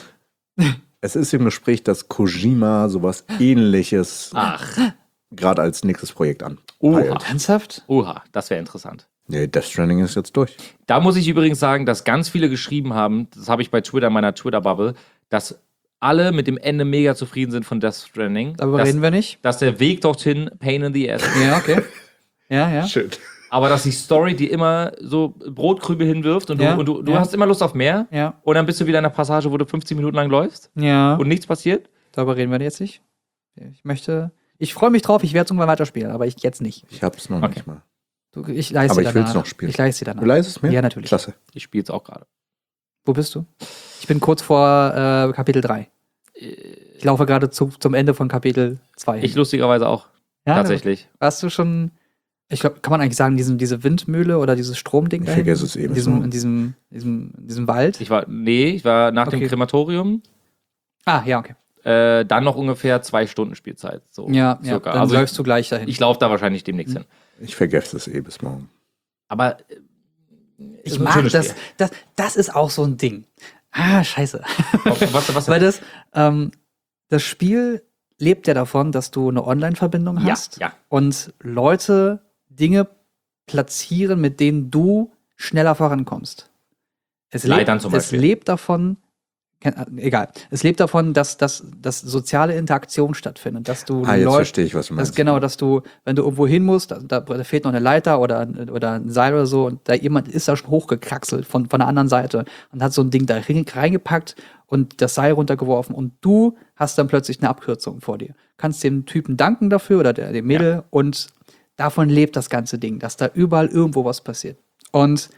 es ist im Gespräch, dass Kojima sowas ähnliches Ach. gerade als nächstes Projekt an. Oha. Ernsthaft? Oha, das wäre interessant. Nee, Death Stranding ist jetzt durch. Da muss ich übrigens sagen, dass ganz viele geschrieben haben, das habe ich bei Twitter, in meiner Twitter-Bubble, dass alle mit dem Ende mega zufrieden sind von Death Stranding. Darüber dass, reden wir nicht. dass der Weg dorthin Pain in the Ass ist. Ja, okay. Ja, ja. Shit. Aber dass die Story dir immer so Brotkrübel hinwirft und du, Ja, und du, du ja. hast immer Lust auf mehr. Ja, Und dann bist du wieder in einer Passage, wo du fünfzehn Minuten lang läufst ja. und nichts passiert. Darüber reden wir jetzt nicht. Ich möchte. Ich freue mich drauf, ich werde es irgendwann weiterspielen, aber ich jetzt nicht. Ich hab's noch Okay. nicht mal. Du, ich leiste Aber dir ich will's danach. noch spielen. Ich leiste dir Du danach. leistest es mir? Ja, natürlich. Klasse. Ich spiele es auch gerade. Wo bist du? Ich bin kurz vor äh, Kapitel drei. Ich laufe gerade zu, zum Ende von Kapitel zwei. Ich lustigerweise auch, ja, tatsächlich. Warst du schon. Ich glaube, kann man eigentlich sagen, diesen, diese Windmühle oder dieses Stromding Ich da vergesse hinten? es eben In diesem, so. in diesem, diesem, in diesem Wald? Ich war, nee, ich war nach Okay. dem Krematorium, Ah, ja, okay. äh, dann noch ungefähr zwei Stunden Spielzeit. So Ja, ja. circa. Dann Also läufst du gleich dahin. ich, ich laufe da wahrscheinlich demnächst hin. Ich vergesse es eh bis morgen. Aber äh, Ich ist ein mag schönes das, Spiel. das. Das ist auch so ein Ding. Ah, scheiße. Was, was, was, Weil das, ähm, das Spiel lebt ja davon, dass du eine Online-Verbindung ja, hast ja. und Leute Dinge platzieren, mit denen du schneller vorankommst. Es Leitern lebt, zum es Beispiel. lebt davon, ke- äh, egal, es lebt davon, dass, dass, dass soziale Interaktion stattfindet, dass du Ah, jetzt Leute, verstehe ich, was du das meinst. genau, dass du, wenn du irgendwo hin musst, da, da, da fehlt noch eine Leiter oder, oder ein Seil oder so und da jemand ist da schon hochgekraxelt von, von der anderen Seite und hat so ein Ding da rein- reingepackt und das Seil runtergeworfen und du hast dann plötzlich eine Abkürzung vor dir. Kannst dem Typen danken dafür oder der, dem Mädel und davon lebt das ganze Ding, dass da überall irgendwo was passiert. Und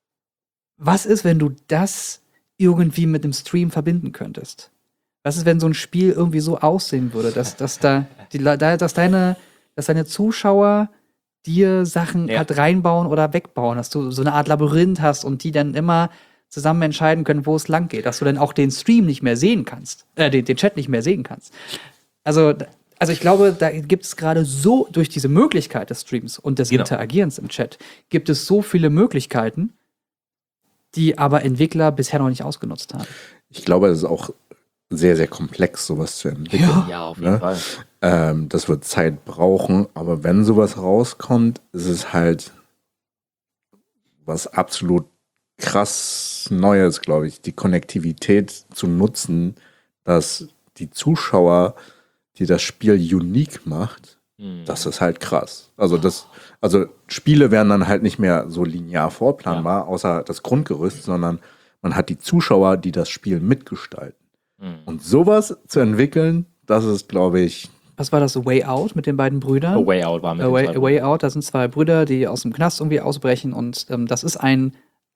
was ist, wenn du das irgendwie mit dem Stream verbinden könntest? Was ist, wenn so ein Spiel irgendwie so aussehen würde, dass, dass, da, die, Le- da, dass, deine, dass deine Zuschauer dir Sachen Ja. halt reinbauen oder wegbauen, dass du so eine Art Labyrinth hast und die dann immer zusammen entscheiden können, wo es lang geht, dass du dann auch den Stream nicht mehr sehen kannst, äh, den, den Chat nicht mehr sehen kannst. Also, d- Also ich glaube, da gibt es gerade so, durch diese Möglichkeit des Streams und des Genau. Interagierens im Chat, gibt es so viele Möglichkeiten, die aber Entwickler bisher noch nicht ausgenutzt haben. Ich glaube, es ist auch sehr, sehr komplex, sowas zu entwickeln. Ja. Ja, auf jeden Ne? Fall. Ähm, das wird Zeit brauchen, aber wenn sowas rauskommt, ist es halt was absolut krass Neues, glaube ich, die Konnektivität zu nutzen, dass die Zuschauer, die das Spiel unique macht, Mhm. das ist halt krass. Also das, also Spiele werden dann halt nicht mehr so linear vorplanbar, außer das Grundgerüst, sondern man hat die Zuschauer, die das Spiel mitgestalten. Mhm. Und sowas zu entwickeln, das ist, glaube ich, Was war das, A Way Out mit den beiden Brüdern? A Way Out war mit A den Way, zwei A Way Out, da sind zwei Brüder, die aus dem Knast irgendwie ausbrechen und ähm, das ist ein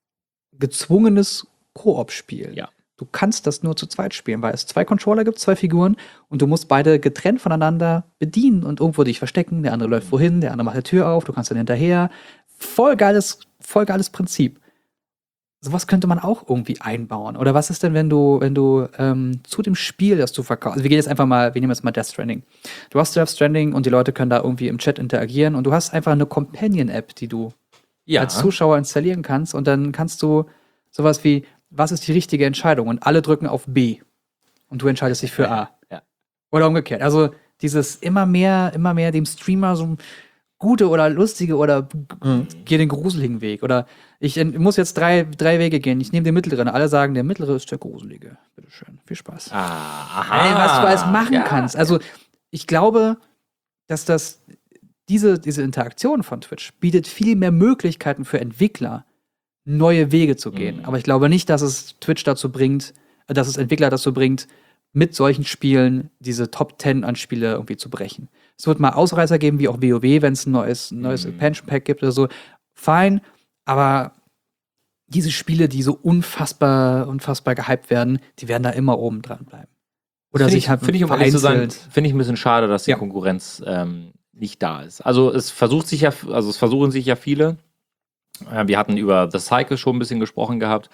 gezwungenes Koop-Spiel. Ja. Du kannst das nur zu zweit spielen, weil es zwei Controller gibt, zwei Figuren und du musst beide getrennt voneinander bedienen und irgendwo dich verstecken. Der andere läuft wohin, der andere macht die Tür auf, du kannst dann hinterher. Voll geiles, voll geiles Prinzip. Sowas könnte man auch irgendwie einbauen. Oder was ist denn, wenn du, wenn du ähm, zu dem Spiel, das du verkaufst, also wir gehen jetzt einfach mal, wir nehmen jetzt mal Death Stranding. Du hast Death Stranding und die Leute können da irgendwie im Chat interagieren und du hast einfach eine Companion-App, die du Ja. als Zuschauer installieren kannst und dann kannst du sowas wie, was ist die richtige Entscheidung? Und alle drücken auf B und du entscheidest dich für A. Ja. Oder umgekehrt. Also dieses immer mehr, immer mehr dem Streamer so gute oder lustige oder Mhm. geh den gruseligen Weg. Oder ich äh, muss jetzt drei, drei Wege gehen. Ich nehme den mittleren. Alle sagen, der mittlere ist der gruselige. Bitteschön. Viel Spaß. Ah, aha. Ey, was du alles machen Ja. kannst. Also ich glaube, dass das diese, diese Interaktion von Twitch bietet viel mehr Möglichkeiten für Entwickler, neue Wege zu gehen. Mhm. Aber ich glaube nicht, dass es Twitch dazu bringt, äh, dass es Entwickler dazu bringt, mit solchen Spielen diese Top Ten an Spiele irgendwie zu brechen. Es wird mal Ausreißer geben, wie auch WoW, wenn es ein neues, ein neues Mhm. Expansion Pack gibt oder so. Fein, aber diese Spiele, die so unfassbar, unfassbar gehypt werden, die werden da immer oben dran bleiben. Oder Finde sich ich, halt finde ich, um ehrlich zu sein, vereinzelt- finde ich ein bisschen schade, dass die Ja. Konkurrenz ähm, nicht da ist. Also es versucht sich ja, also es versuchen sich ja viele. Äh, wir hatten über The Cycle schon ein bisschen gesprochen gehabt.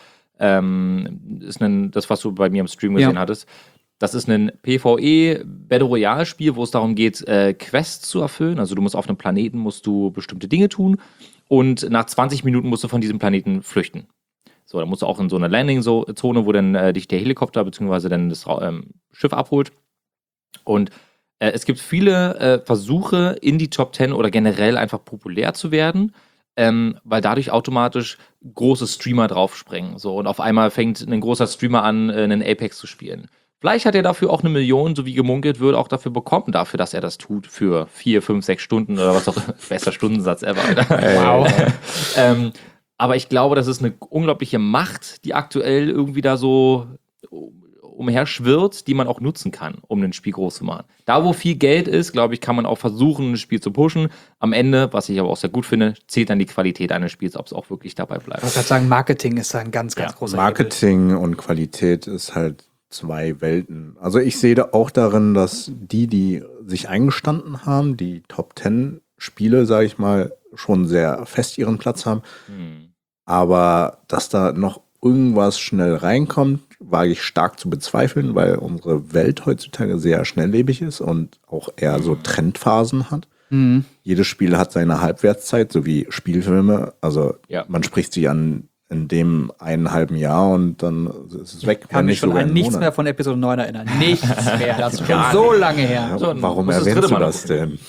Ähm, ist ein, das, was du bei mir im Stream gesehen Ja. hattest. Das ist ein PvE Battle Royale Spiel, wo es darum geht, äh, Quests zu erfüllen. Also du musst auf einem Planeten musst du bestimmte Dinge tun und nach zwanzig Minuten musst du von diesem Planeten flüchten. So, dann musst du auch in so eine Landing-Zone, wo dann äh, dich der Helikopter bzw. dann das ähm, Schiff abholt. Und äh, es gibt viele äh, Versuche, in die Top Ten oder generell einfach populär zu werden, ähm, weil dadurch automatisch große Streamer draufspringen. So, und auf einmal fängt ein großer Streamer an, äh, einen Apex zu spielen. Vielleicht hat er dafür auch eine Million, so wie gemunkelt wird, auch dafür bekommen, dafür, dass er das tut, für vier, fünf, sechs Stunden oder was auch immer. Bester Stundensatz ever, Alter. Wow. ähm, aber ich glaube, das ist eine unglaubliche Macht, die aktuell irgendwie da so umherschwirrt, die man auch nutzen kann, um ein Spiel groß zu machen. Da, wo viel Geld ist, glaube ich, kann man auch versuchen, ein Spiel zu pushen. Am Ende, was ich aber auch sehr gut finde, zählt dann die Qualität eines Spiels, ob es auch wirklich dabei bleibt. Ich wollte gerade sagen, Marketing ist da ein ganz, ganz Ja, großer Hebel. Marketing und Qualität ist halt zwei Welten. Also ich sehe da auch darin, dass die, die sich eingestanden haben, die Top Ten Spiele, sage ich mal, schon sehr fest ihren Platz haben. Hm. Aber dass da noch irgendwas schnell reinkommt, wage ich stark zu bezweifeln, weil unsere Welt heutzutage sehr schnelllebig ist und auch eher so Trendphasen hat. Mhm. Jedes Spiel hat seine Halbwertszeit, so wie Spielfilme. Also Ja. man spricht sie an in dem einen halben Jahr und dann ist es weg. Ich kann wenn mich nicht schon sogar an einen nichts Monat. mehr von Episode neun erinnern. Nichts mehr. Das ist schon Gar so nicht. lange her. Ja, So, dann warum muss das erwähnst dritte du Mal das denn?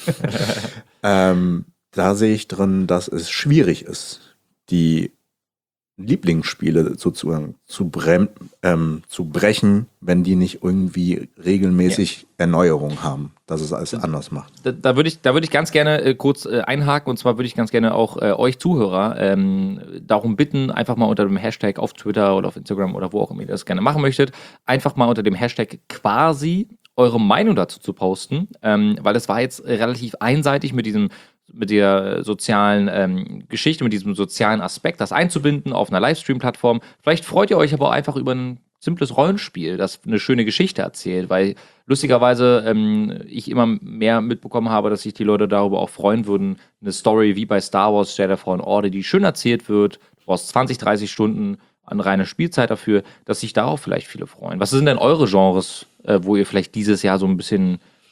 ähm, da sehe ich drin, dass es schwierig ist, die Lieblingsspiele sozusagen zu, brem ähm, zu brechen, wenn die nicht irgendwie regelmäßig Erneuerung haben, dass es alles anders macht. Da, da würde ich, da würd ich ganz gerne äh, kurz äh, einhaken und zwar würde ich ganz gerne auch äh, euch Zuhörer ähm, darum bitten, einfach mal unter dem Hashtag auf Twitter oder auf Instagram oder wo auch immer ihr das gerne machen möchtet, einfach mal unter dem Hashtag quasi eure Meinung dazu zu posten, ähm, weil es war jetzt relativ einseitig mit diesem mit der sozialen ähm, Geschichte, mit diesem sozialen Aspekt, das einzubinden auf einer Livestream-Plattform. Vielleicht freut ihr euch aber auch einfach über ein simples Rollenspiel, das eine schöne Geschichte erzählt, weil lustigerweise ähm, ich immer mehr mitbekommen habe, dass sich die Leute darüber auch freuen würden, eine Story wie bei Star Wars Jedi Fallen Order, die schön erzählt wird, du brauchst zwanzig, dreißig Stunden an reiner Spielzeit dafür, dass sich darauf vielleicht viele freuen. Was sind denn eure Genres, äh, wo ihr vielleicht dieses Jahr so ein bisschen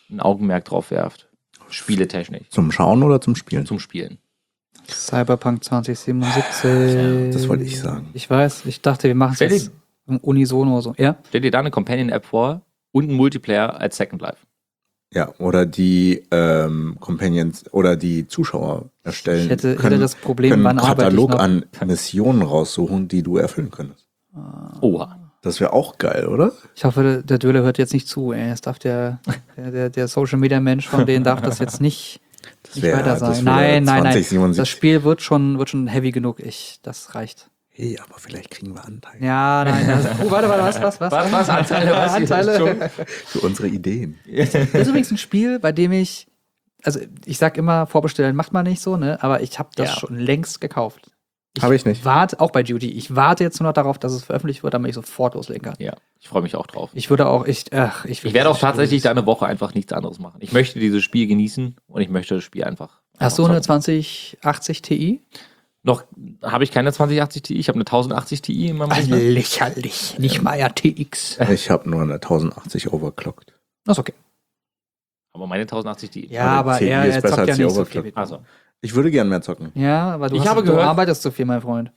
ein Augenmerk drauf werft. Spieletechnisch. Zum Schauen oder zum Spielen? Zum Spielen. Cyberpunk zwanzig siebenundsiebzig. Das wollte ich sagen. Ich weiß, ich dachte, wir machen es Stell jetzt im Unisono so. Ja? Stell dir da eine Companion-App vor und einen Multiplayer als Second Life. Ja, oder die ähm, Companions oder die Zuschauer erstellen. Ich hätte, können, hätte das Problem, können wann einen arbeite ich Katalog noch. an Missionen raussuchen, die du erfüllen könntest. Oha. Das wäre auch geil, oder? Ich hoffe, der, der Dölle hört jetzt nicht zu. Ey. Das darf der, der, der, der Social-Media-Mensch von denen darf das jetzt nicht, Das nicht wär- weiter das sagen. wär Nein, nein, nein. zwanzig siebenundsiebzig. Das Spiel wird schon, wird schon heavy genug. Ich, das reicht. Hey, aber vielleicht kriegen wir Anteile Ja, nein. Das, oh, warte, warte, was, was, was? Was, was? Anteile, was? Anteile. für unsere Ideen. Das ist übrigens ein Spiel, bei dem ich, also ich sag immer, vorbestellen macht man nicht so, ne? Aber ich habe das Ja. schon längst gekauft. Habe ich nicht. Warte, auch bei Duty, ich warte jetzt nur noch darauf, dass es veröffentlicht wird, damit ich sofort loslegen kann. Ja, ich freue mich auch drauf. Ich würde auch, ich, ach, ich, Ich werde auch dieses Spiel- tatsächlich da eine Woche einfach nichts anderes machen. Ich möchte dieses Spiel genießen und ich möchte das Spiel einfach. Hast du einfach eine zocken. zwanzig achtzig Ti? Noch habe ich keine zwanzig achtzig Ti, ich habe eine tausendachtzig Ti in meinem Rechner. Lächerlich. Nicht mal R T X. Ich habe nur eine tausendachtzig overclockt. Das ist okay. Aber meine tausendachtzig Ti. Ja, aber C P U er, ist er besser zockt ja als die nicht so Overclock. viel. Also, Ich würde gern mehr zocken. Ja, aber du, Ich hast, habe du gehört- arbeitest zu viel, mein Freund.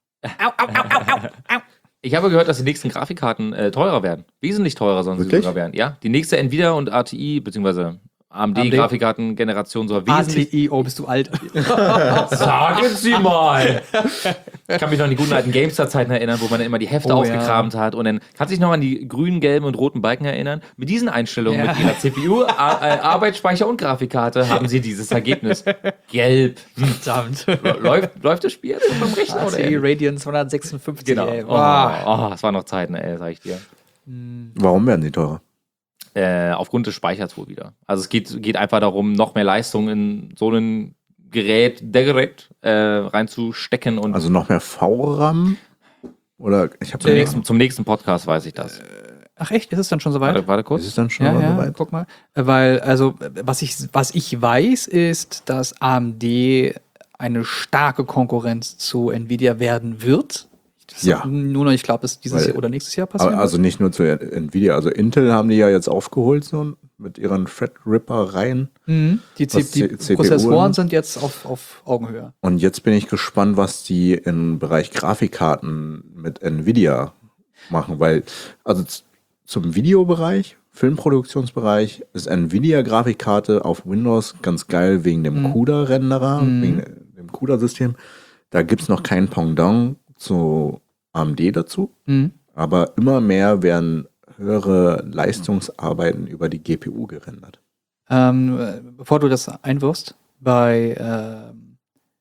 ich habe gehört, dass die nächsten Grafikkarten äh, teurer werden. Wesentlich teurer sollen sie Wirklich? sogar werden. Ja, die nächste Nvidia und R T I bzw. A M D-Grafikkartengeneration soll A wesentlich. T I, oh, bist du alt. Sagen Sie mal! Ich kann mich noch an die guten alten GameStar-Zeiten erinnern, wo man dann immer die Hefte Oh, ausgekramt hat. Und dann kannst du dich noch an die grünen, gelben und roten Balken erinnern. Mit diesen Einstellungen, Ja. mit ihrer C P U, A äh, Arbeitsspeicher und Grafikkarte haben sie dieses Ergebnis. Gelb. Verdammt. Läuft, läuft das Spiel jetzt beim Rechner? A Oder? T I Radeon zweihundertsechsundfünfzig, Genau. ey. Oh, Wow. oh, das waren noch Zeiten, ey, sag ich dir. Warum werden die teurer? Äh, aufgrund des Speichers wohl wieder. Also es geht, geht einfach darum, noch mehr Leistung in so ein Gerät, der Gerät, äh, reinzustecken und Also noch mehr V RAM? Oder ich habe zum, nächsten, zum nächsten Podcast weiß ich das. Ach echt, ist es dann schon soweit? Warte, warte Ist kurz. es dann schon Ja, mal ja, soweit? guck mal. Äh, Weil, also, äh, was ich, was ich weiß, ist, dass A M D eine starke Konkurrenz zu Nvidia werden wird. Das Ja. Nur noch, ich glaube, dass dieses Weil- Jahr oder nächstes Jahr passieren Aber also nicht nur zu Nvidia, also Intel haben die ja jetzt aufgeholt so mit ihren Threadripper-Reihen. wird. Mhm. Die, C was die C- C P U Prozessoren sind. sind jetzt auf, auf Augenhöhe. Und jetzt bin ich gespannt, was die im Bereich Grafikkarten mit Nvidia machen, weil also z- zum Videobereich, Filmproduktionsbereich ist Nvidia-Grafikkarte auf Windows ganz geil wegen dem Mhm. CUDA-Renderer, Mhm. wegen dem CUDA-System. Da gibt es noch kein Pendant zu A M D dazu, Mhm. aber immer mehr werden höhere Leistungsarbeiten über die G P U gerendert. Ähm, äh, bevor du das einwirfst, bei ähm,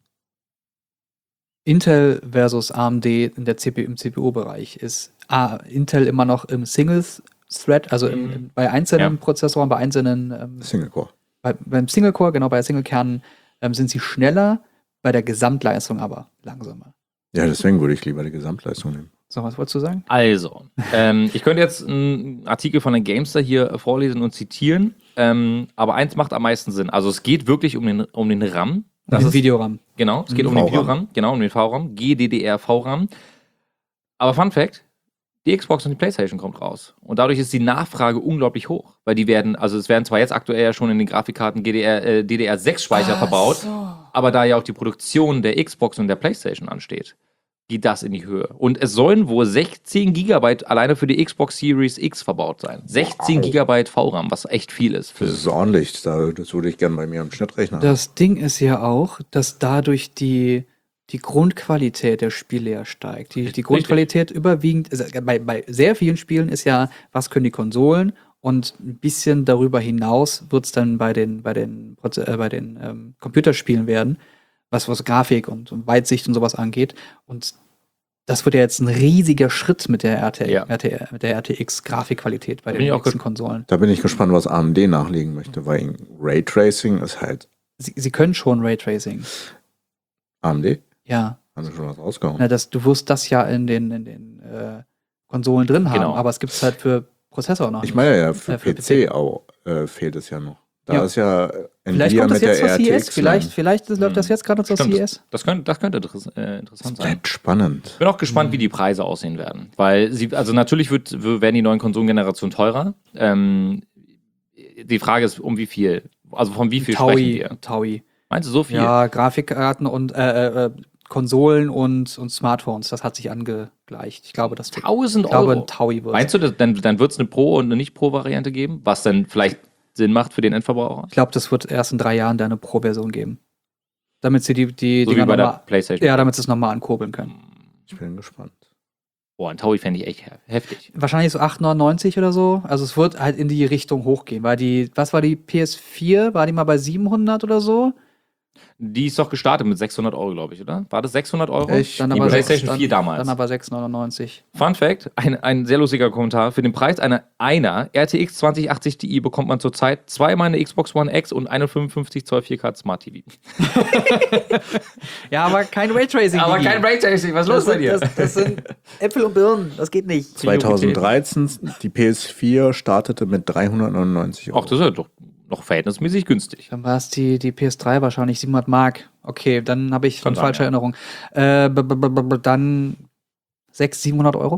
Intel versus A M D in der C P U, im C P U-Bereich ist A, Intel immer noch im Single-Thread, also im, Mhm. im, bei einzelnen Ja. Prozessoren, bei einzelnen, ähm, Single-Core. bei, beim Single-Core, genau, bei Single-Kernen ähm, sind sie schneller, bei der Gesamtleistung aber langsamer. Ja, deswegen würde ich lieber die Gesamtleistung nehmen. So, was wolltest du sagen? Also, ähm, ich könnte jetzt einen Artikel von der Gamestar hier vorlesen und zitieren, ähm, aber eins macht am meisten Sinn. Also es geht wirklich um den, um den RAM. Das Den ist, Videoram. genau, es geht Mhm. um den V RAM. Videoram, genau, um den V RAM, G D D R V RAM. Aber Fun Fact, die Xbox und die PlayStation kommt raus. Und dadurch ist die Nachfrage unglaublich hoch. Weil die werden, also es werden zwar jetzt aktuell ja schon in den Grafikkarten G D R, äh, D D R sechs Speicher verbaut, aber da ja auch die Produktion der Xbox und der PlayStation ansteht, geht das in die Höhe. Und es sollen wohl sechzehn Gigabyte alleine für die Xbox Series X verbaut sein. sechzehn Gigabyte V RAM, was echt viel ist. Für Das ist ordentlich. Da, das würde ich gerne bei mir im Schnittrechner haben. Das Ding ist ja auch, dass dadurch die, die Grundqualität der Spiele ja steigt. Die, die Grundqualität überwiegend, also bei, bei sehr vielen Spielen ist ja, was können die Konsolen, und ein bisschen darüber hinaus wird es dann bei den, bei den, Proze- äh, bei den ähm, Computerspielen werden, was, was Grafik und, und Weitsicht und sowas angeht. Und das wird ja jetzt ein riesiger Schritt mit der, R T, Ja. R T, mit der R T X-Grafikqualität bei Da den bin ich auch nächsten ge- Konsolen. Da bin ich gespannt, was A M D nachlegen möchte, weil Raytracing ist halt Sie, sie können schon Raytracing. A M D. Ja. Haben sie schon was rausgehauen. Na, das, du wirst das ja in den, in den äh, Konsolen drin haben, Genau. aber es gibt es halt für Prozessor noch Ich nicht. meine ja, für, Äh, für P C auch äh, fehlt es ja noch. Da Ja. ist ja Vielleicht Nvidia kommt das mit jetzt der zur C E S, R T X. vielleicht, vielleicht läuft Hm. das jetzt gerade zur Stimmt, C E S. Das könnte, das könnte interess äh, interessant Das sein. bleibt spannend. Ich bin auch gespannt, wie die Preise aussehen werden. Weil sie, also natürlich wird, werden die neuen Konsolengenerationen teurer. Ähm, die Frage ist, um wie viel? Also von wie viel sprechen Taui, wir? Taui. Meinst du so viel? Ja, Grafikkarten und äh, äh, Konsolen und, und Smartphones, das hat sich angegleicht. Ich glaube, das wird, tausend ich glaube, Euro. ein Taui wird. Meinst du, das, dann, dann wird es eine Pro- und eine Nicht-Pro-Variante geben, was dann vielleicht Sinn macht für den Endverbraucher? Ich glaube, das wird erst in drei Jahren da eine Pro-Version geben. Damit sie die, die So wie Dinger bei der nochmal, PlayStation. ja, damit sie es nochmal ankurbeln können. Ich bin gespannt. Boah, ein Taui fände ich echt he- heftig. Wahrscheinlich so acht neunundneunzig oder so. Also es wird halt in die Richtung hochgehen. Weil die, was war die P S vier? War die mal bei siebenhundert oder so? Die ist doch gestartet mit sechshundert Euro, glaube ich, oder? War das sechshundert Euro? Echt? Dann Die aber PlayStation sechs- vier dann, damals. Dann aber sechs neunundneunzig. Fun Fact, ein, ein sehr lustiger Kommentar. Für den Preis einer, einer R T X zwanzig achtzig Ti bekommt man zurzeit zweimal eine Xbox One X und eine fünfundfünfzig Zoll vier K Smart T V. Ja, aber kein Raytracing. Digi. Raytracing, was das sind, das, das sind Äpfel und Birnen. Das geht nicht. zweitausenddreizehn, die P S vier startete mit dreihundertneunundneunzig Euro. Ach, das ist ja doch noch verhältnismäßig günstig. Dann war es die, die P S drei wahrscheinlich, siebenhundert Mark. Okay, dann habe ich Kann eine sein, falsche ja. Erinnerung. Äh, b -b -b -b dann sechshundert, siebenhundert Euro.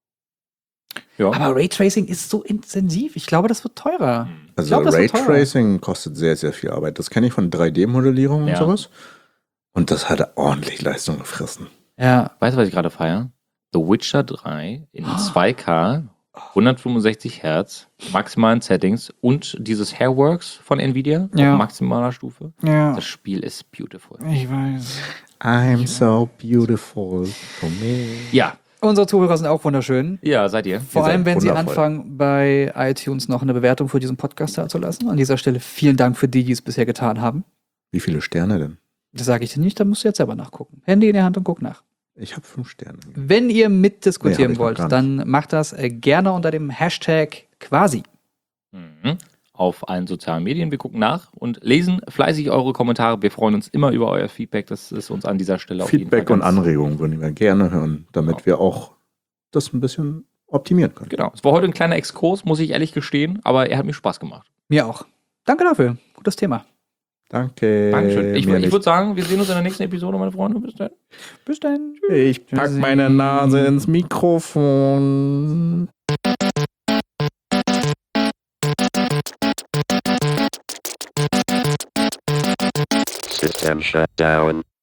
Ja. Aber Raytracing ist so intensiv. Ich glaube, das wird teurer. Ich Also glaub, das wird teurer. Raytracing kostet sehr, sehr viel Arbeit. Das kenne ich von drei D-Modellierung und Ja. sowas. Und das hat ordentlich Leistung gefressen. Ja, Weißt du, was ich gerade feiere? The Witcher drei in zwei K, hundertfünfundsechzig Hertz, maximalen Settings und dieses Hairworks von Nvidia Ja. auf maximaler Stufe. ja. Das Spiel ist beautiful. Ich weiß. I'm so beautiful to me. Ja, Unsere Zuhörer sind auch wunderschön. ja, seid ihr. Vor Ihr seid allem, wenn Sie wundervoll. anfangen, bei iTunes noch eine Bewertung für diesen Podcast da zu lassen. An dieser Stelle vielen Dank für die, die es bisher getan haben. Wie viele Sterne denn? Das sage ich dir nicht, da musst du jetzt selber nachgucken. Handy in der Hand und guck nach. Ich habe fünf Sterne. Wenn ihr Nee, mitdiskutieren hab ich noch wollt, gar nicht. dann macht das äh, gerne unter dem Hashtag quasi. Mhm. Auf allen sozialen Medien. Wir gucken nach und lesen fleißig eure Kommentare. Wir freuen uns immer über euer Feedback. Das ist uns an dieser Stelle auf jeden Feedback Fall und ganz- Anregungen würden wir gerne hören, damit Genau. wir auch das ein bisschen optimieren können. Genau. Es war heute ein kleiner Exkurs, muss ich ehrlich gestehen, aber er hat mir Spaß gemacht. Mir auch. Danke dafür. Gutes Thema. Danke. Dankeschön. Ich, mir ich nicht. würde sagen, wir sehen uns in der nächsten Episode, meine Freunde. Bis dann. Bis dann. Ich pack meine Nase ins Mikrofon. System shut down.